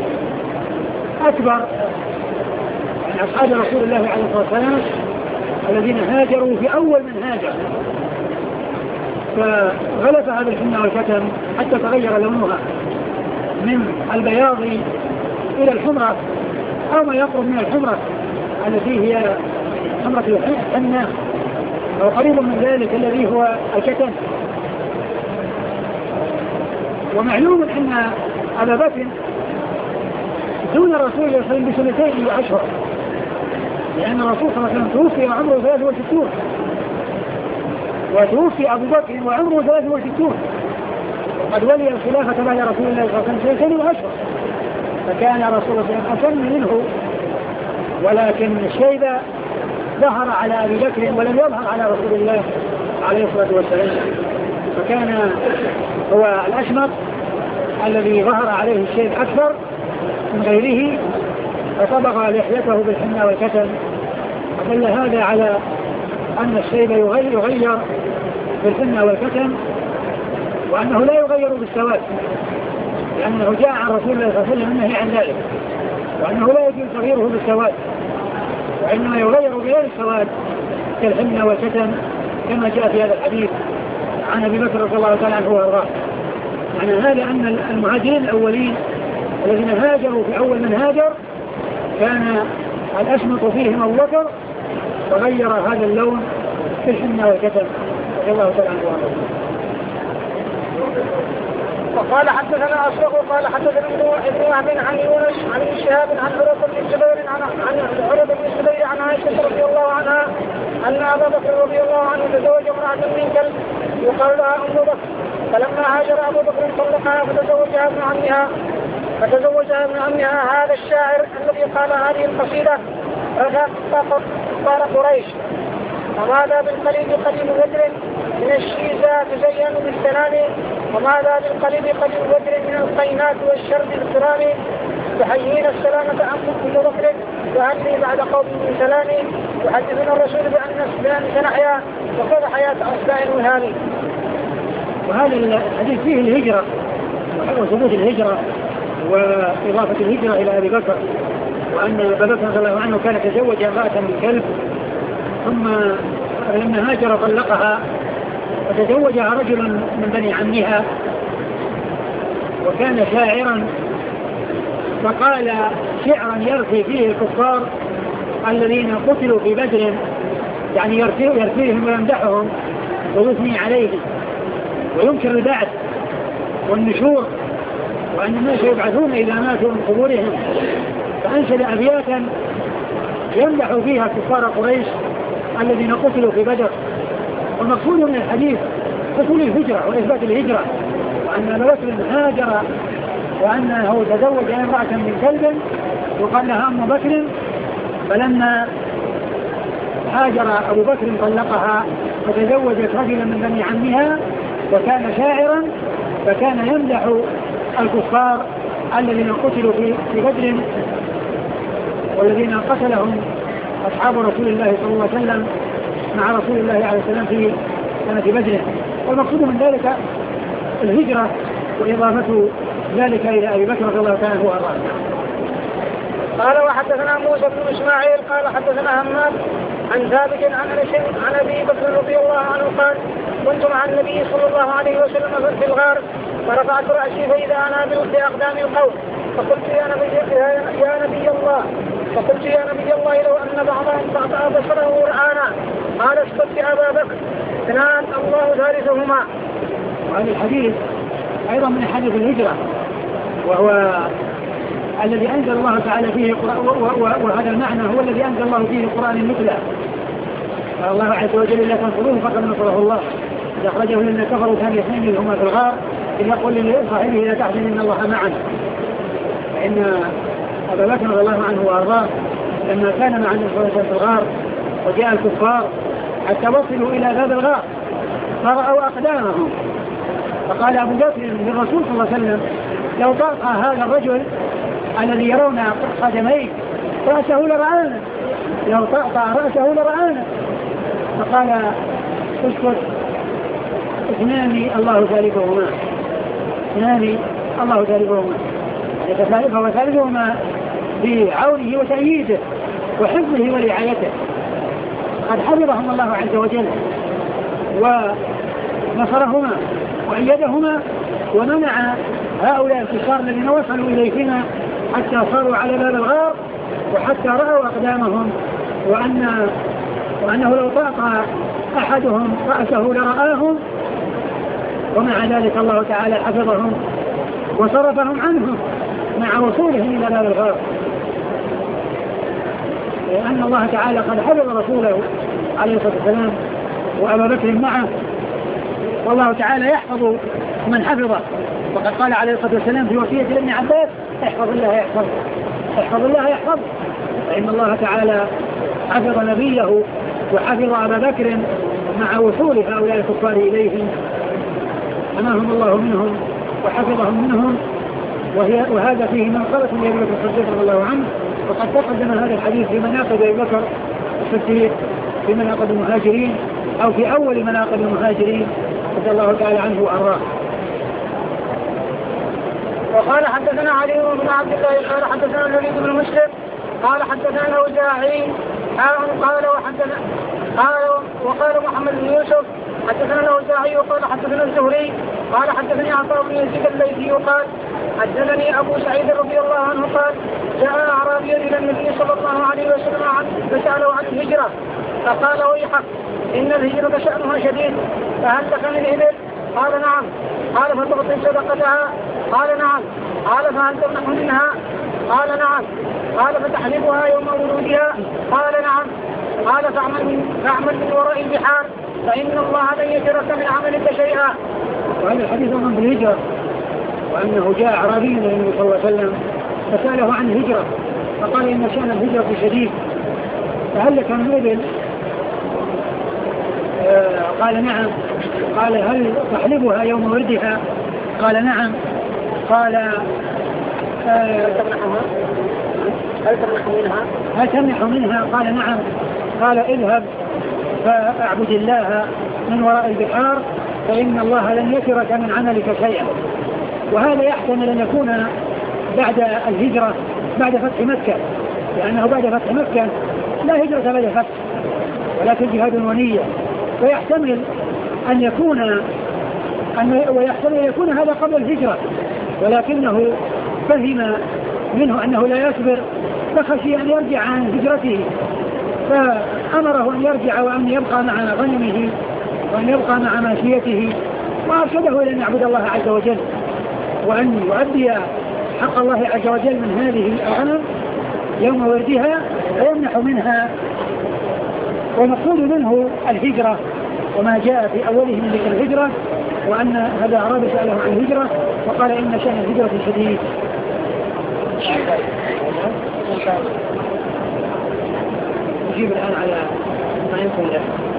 اكبر يعني اصحاب رسول الله عليه الصلاه والسلام الذين هاجروا في اول من هاجر، فغلفها بالحنة والكتم حتى تغير لونها من البياض الى الحمرة او ما يقرب من الحمرة التي هي حمرة الحنة او قريب من ذلك الذي هو الكتم. ومعلوم ان ابا بكر دون الرسول صلى الله عليه وسلم بسنتين واشهر، لأن الرسول صلى الله عليه وسلم توفي وعمره ثلاثة وستون، وتوفي أبو بكر وعمره ثلاثة وستون، وقد ولي الخلافة بعد رسول الله صلى الله عليه وسلم سنتين وأشهر، فكان رسول الله صلى الله عليه وسلم أتم منه، ولكن الشيبة ظهر على أبي بكر ولم يظهر على رسول الله عليه الصلاة والسلام، فكان هو الأشمر الذي ظهر عليه الشيب أكثر من غيره، فصبغ لحيته بالحنة والكتم، فدل هذا على أن الشيب يغير, يغير بالحنة والكتم، وأنه لا يغير بالسواد، لأنه جاء عن رسول الله صلى الله عليه وسلم النهي عن ذلك، وأنه لا يجوز تغييره بالسواد، وإنما يغير بغير السواد كالحنة والكتم كما جاء في هذا الحديث عن أبي بكر رضي الله تعالى عنه وارضاه. يعني هذا أن المهاجرين الأولين الذين هاجروا في أول من هاجر كان الأشمط فيهم أبو بكر، وغير هذا اللون في الحنة والكتم رضي الله تعالى عنه وارضاه. وقال حدثنا أصدق قال حدثنا ابن وهب عن يونس عن ابن شهاب عن عروة بن الزبير عن عروة بن الزبير عن عائشة رضي الله عنها أن أبا بكر رضي الله عنه تزوج امرأة من كلب يقال لها أم بكر، فلما هاجر أبو بكر طلقها فتزوجها ابن عمها فتزوجها ابن عمها هذا الشاعر الذي قال هذه القصيدة كفار قريش. وماذا بالقليب قليل بدر من الشيزة تزين بالسنان، وماذا بالقليب قليل بدر من القينات والشرب الكرام، تحيين السلامة عنكم كل بكر وأني بعد قوم من سلامي، يحدثنا الرسول بأن بأن سنحيا وكذا حياة أصداء الوهاني. وهذا الحديث فيه الهجرة وثبوت الهجرة وإضافة الهجرة إلى أبي بكر، وأن أبا بكر رضي الله عنه كان تزوج امرأة من كلب، ثم لما هاجر طلقها وتزوجها رجل من بني عمها وكان شاعرا، فقال شعرا يرثي فيه الكفار الذين قتلوا في بدر، يعني يرثيهم ويمدحهم ويثني عليهم وينكر البعث والنشور وأن الناس يبعثون إذا ماتوا من قبورهم، فأنشد أبياتا يمدح فيها كفار قريش الذين قتلوا في بدر. والمقصود من الحديث حصول الهجرة وإثبات الهجرة، وأن أبا بكر هاجر وأنه تزوج امرأة من كلب وقال لها أم بكر، فلما هاجر أبو بكر طلقها فتزوجت رجلا من بني عمها وكان شاعرا، فكان يمدح الكفار الذين قتلوا في بدر والذين قتلهم أصحاب رسول الله صلى الله عليه وسلم مع رسول الله عليه وسلم في سنة بدر. والمقصود من ذلك الهجرة وإضافة ذلك إلى أبي بكر رضي الله تعالى عنه وأرضاه. قال وحدثنا موسى بن إسماعيل قال حدثنا همام عن ثابت عن عن أبي بكر رضي الله عنه قال كنت مع النبي صلى الله عليه وسلم في الغار فرفعت رأسي فإذا أنا بأقدام القوم فقلت يا نبي, يا نبي الله فقلت يا نبي الله لو أن بعضهم قطع بصره رآنا قال اسكت أبا بكر اثنان الله ثالثهما. وهذا الحديث أيضا من حديث الهجرة، وهو الذي أنزل الله تعالى فيه وهذا المعنى هو الذي أنزل الله فيه القرآن المثلى. قال الله عز وجل لا تنصروه فقد نصره الله إذا أخرجه الذين كفروا ثاني اثنين هما في الغار إذ يقول لصاحبه لا تحزن إن الله معنا. فإن أبا بكر رضي الله عنه وأرضاه لما كان مع النبي صلى الله عليه وسلم في الغار وجاء الكفار حتى وصلوا إلى باب الغار فرأوا أقدامهم، فقال أبو بكر للرسول صلى الله عليه وسلم لو طأطأ هذا الرجل الذي يرون قدميه رأسه لرآنا، لو طأطأ رأسه لرآنا. فقال اسكت اثنان الله ثالثهما، اثنان الله ثالثهما، فهو ثالثهما بعونه وتأييده وحفظه ورعايته. قد حفظهم الله عز وجل ونصرهما وأيدهما ومنع هؤلاء الكفار الذين وصلوا إليهما حتى صاروا على باب الغار وحتى رأوا أقدامهم، وأن وأنه لو طأطأ أحدهم رأسه لرآهم، ومع ذلك الله تعالى حفظهم وصرفهم عنهم مع وصولهم إلى باب الغار، لأن الله تعالى قد حفظ رسوله عليه الصلاة والسلام وأبا بكر معه، والله تعالى يحفظ من حفظه. وقد قال عليه الصلاة والسلام في وصية لابن عباس احفظ الله يحفظ احفظ الله يحفظ، فإن الله تعالى حفظ نبيه وحفظ أبا بكر مع وصول هؤلاء الكفار إليهم، أماهم الله منهم وحفظهم منهم، وهي وهذا فيه منقبة لأبي بكر الصديق رضي الله عنه. وقد تقدم هذا الحديث في مناقب أبي بكر الصديق في مناقب المهاجرين أو في أول مناقب المهاجرين رضي الله تعالى عنه وأرضاه. وقال حدثنا علي بن عبد الله قال حدثنا الوليد بن مسلم قال حدثنا الأوزاعي قال وحدثنا قال وقال محمد بن يوسف حدثنا الأوزاعي وقال حدثنا الزهري قال حدثني عطاء بن يزيد الليثي وقال حدثني أبو سعيد رضي الله عنه قال جاء أعرابي إلى النبي صلى الله عليه وسلم فسأله عن الهجرة فقال ويحك إن الهجرة شأنها شديد فهل لك من إبل؟ قال نعم. قال فتعطي صدقتها؟ قال نعم. قال فهل تمنح منها؟ قال نعم. قال فتحلبها يوم ورودها؟ قال نعم. قال فاعمل من, فاعمل من وراء البحار فإن الله لن يترك من عملك شيئا. وهذا الحديث عن الهجرة، وأنه جاء أعرابي النبي صلى الله عليه وسلم فسأله عن الهجرة فقال إن شأن الهجرة شديد فهل لك من إبل؟ آه قال نعم. قال هل تحلبها يوم وردها؟ قال نعم. قال آه هل تمنح منها؟ هل تمنح منها؟ قال نعم. قال اذهب فاعبد الله من وراء البحار فإن الله لن يترك من عملك شيئا. وهذا يحتمل أن يكون بعد الهجرة بعد فتح مكة، لأنه بعد فتح مكة لا هجرة بعد فتح ولكن جهاد ونية، ويحتمل أن يكون أن ويحتمل أن يكون هذا قبل الهجرة، ولكنه فهم منه أنه لا يصبر فخشي أن يرجع عن هجرته فأمره أن يرجع وأن يبقى مع غنمه وأن يبقى مع ماشيته وأرشده إلى أن يعبد الله عز وجل وأن يؤدي حق الله عز وجل من هذه الغنم يوم وردها ويمنح منها. ومقصود منه الهجرة وما جاء في أوله من ذكر الهجرة وأن هذا أعرابي سأله عن الهجرة وقال إن شأن الهجرة شديد. نجيب الآن على ما يمكن له.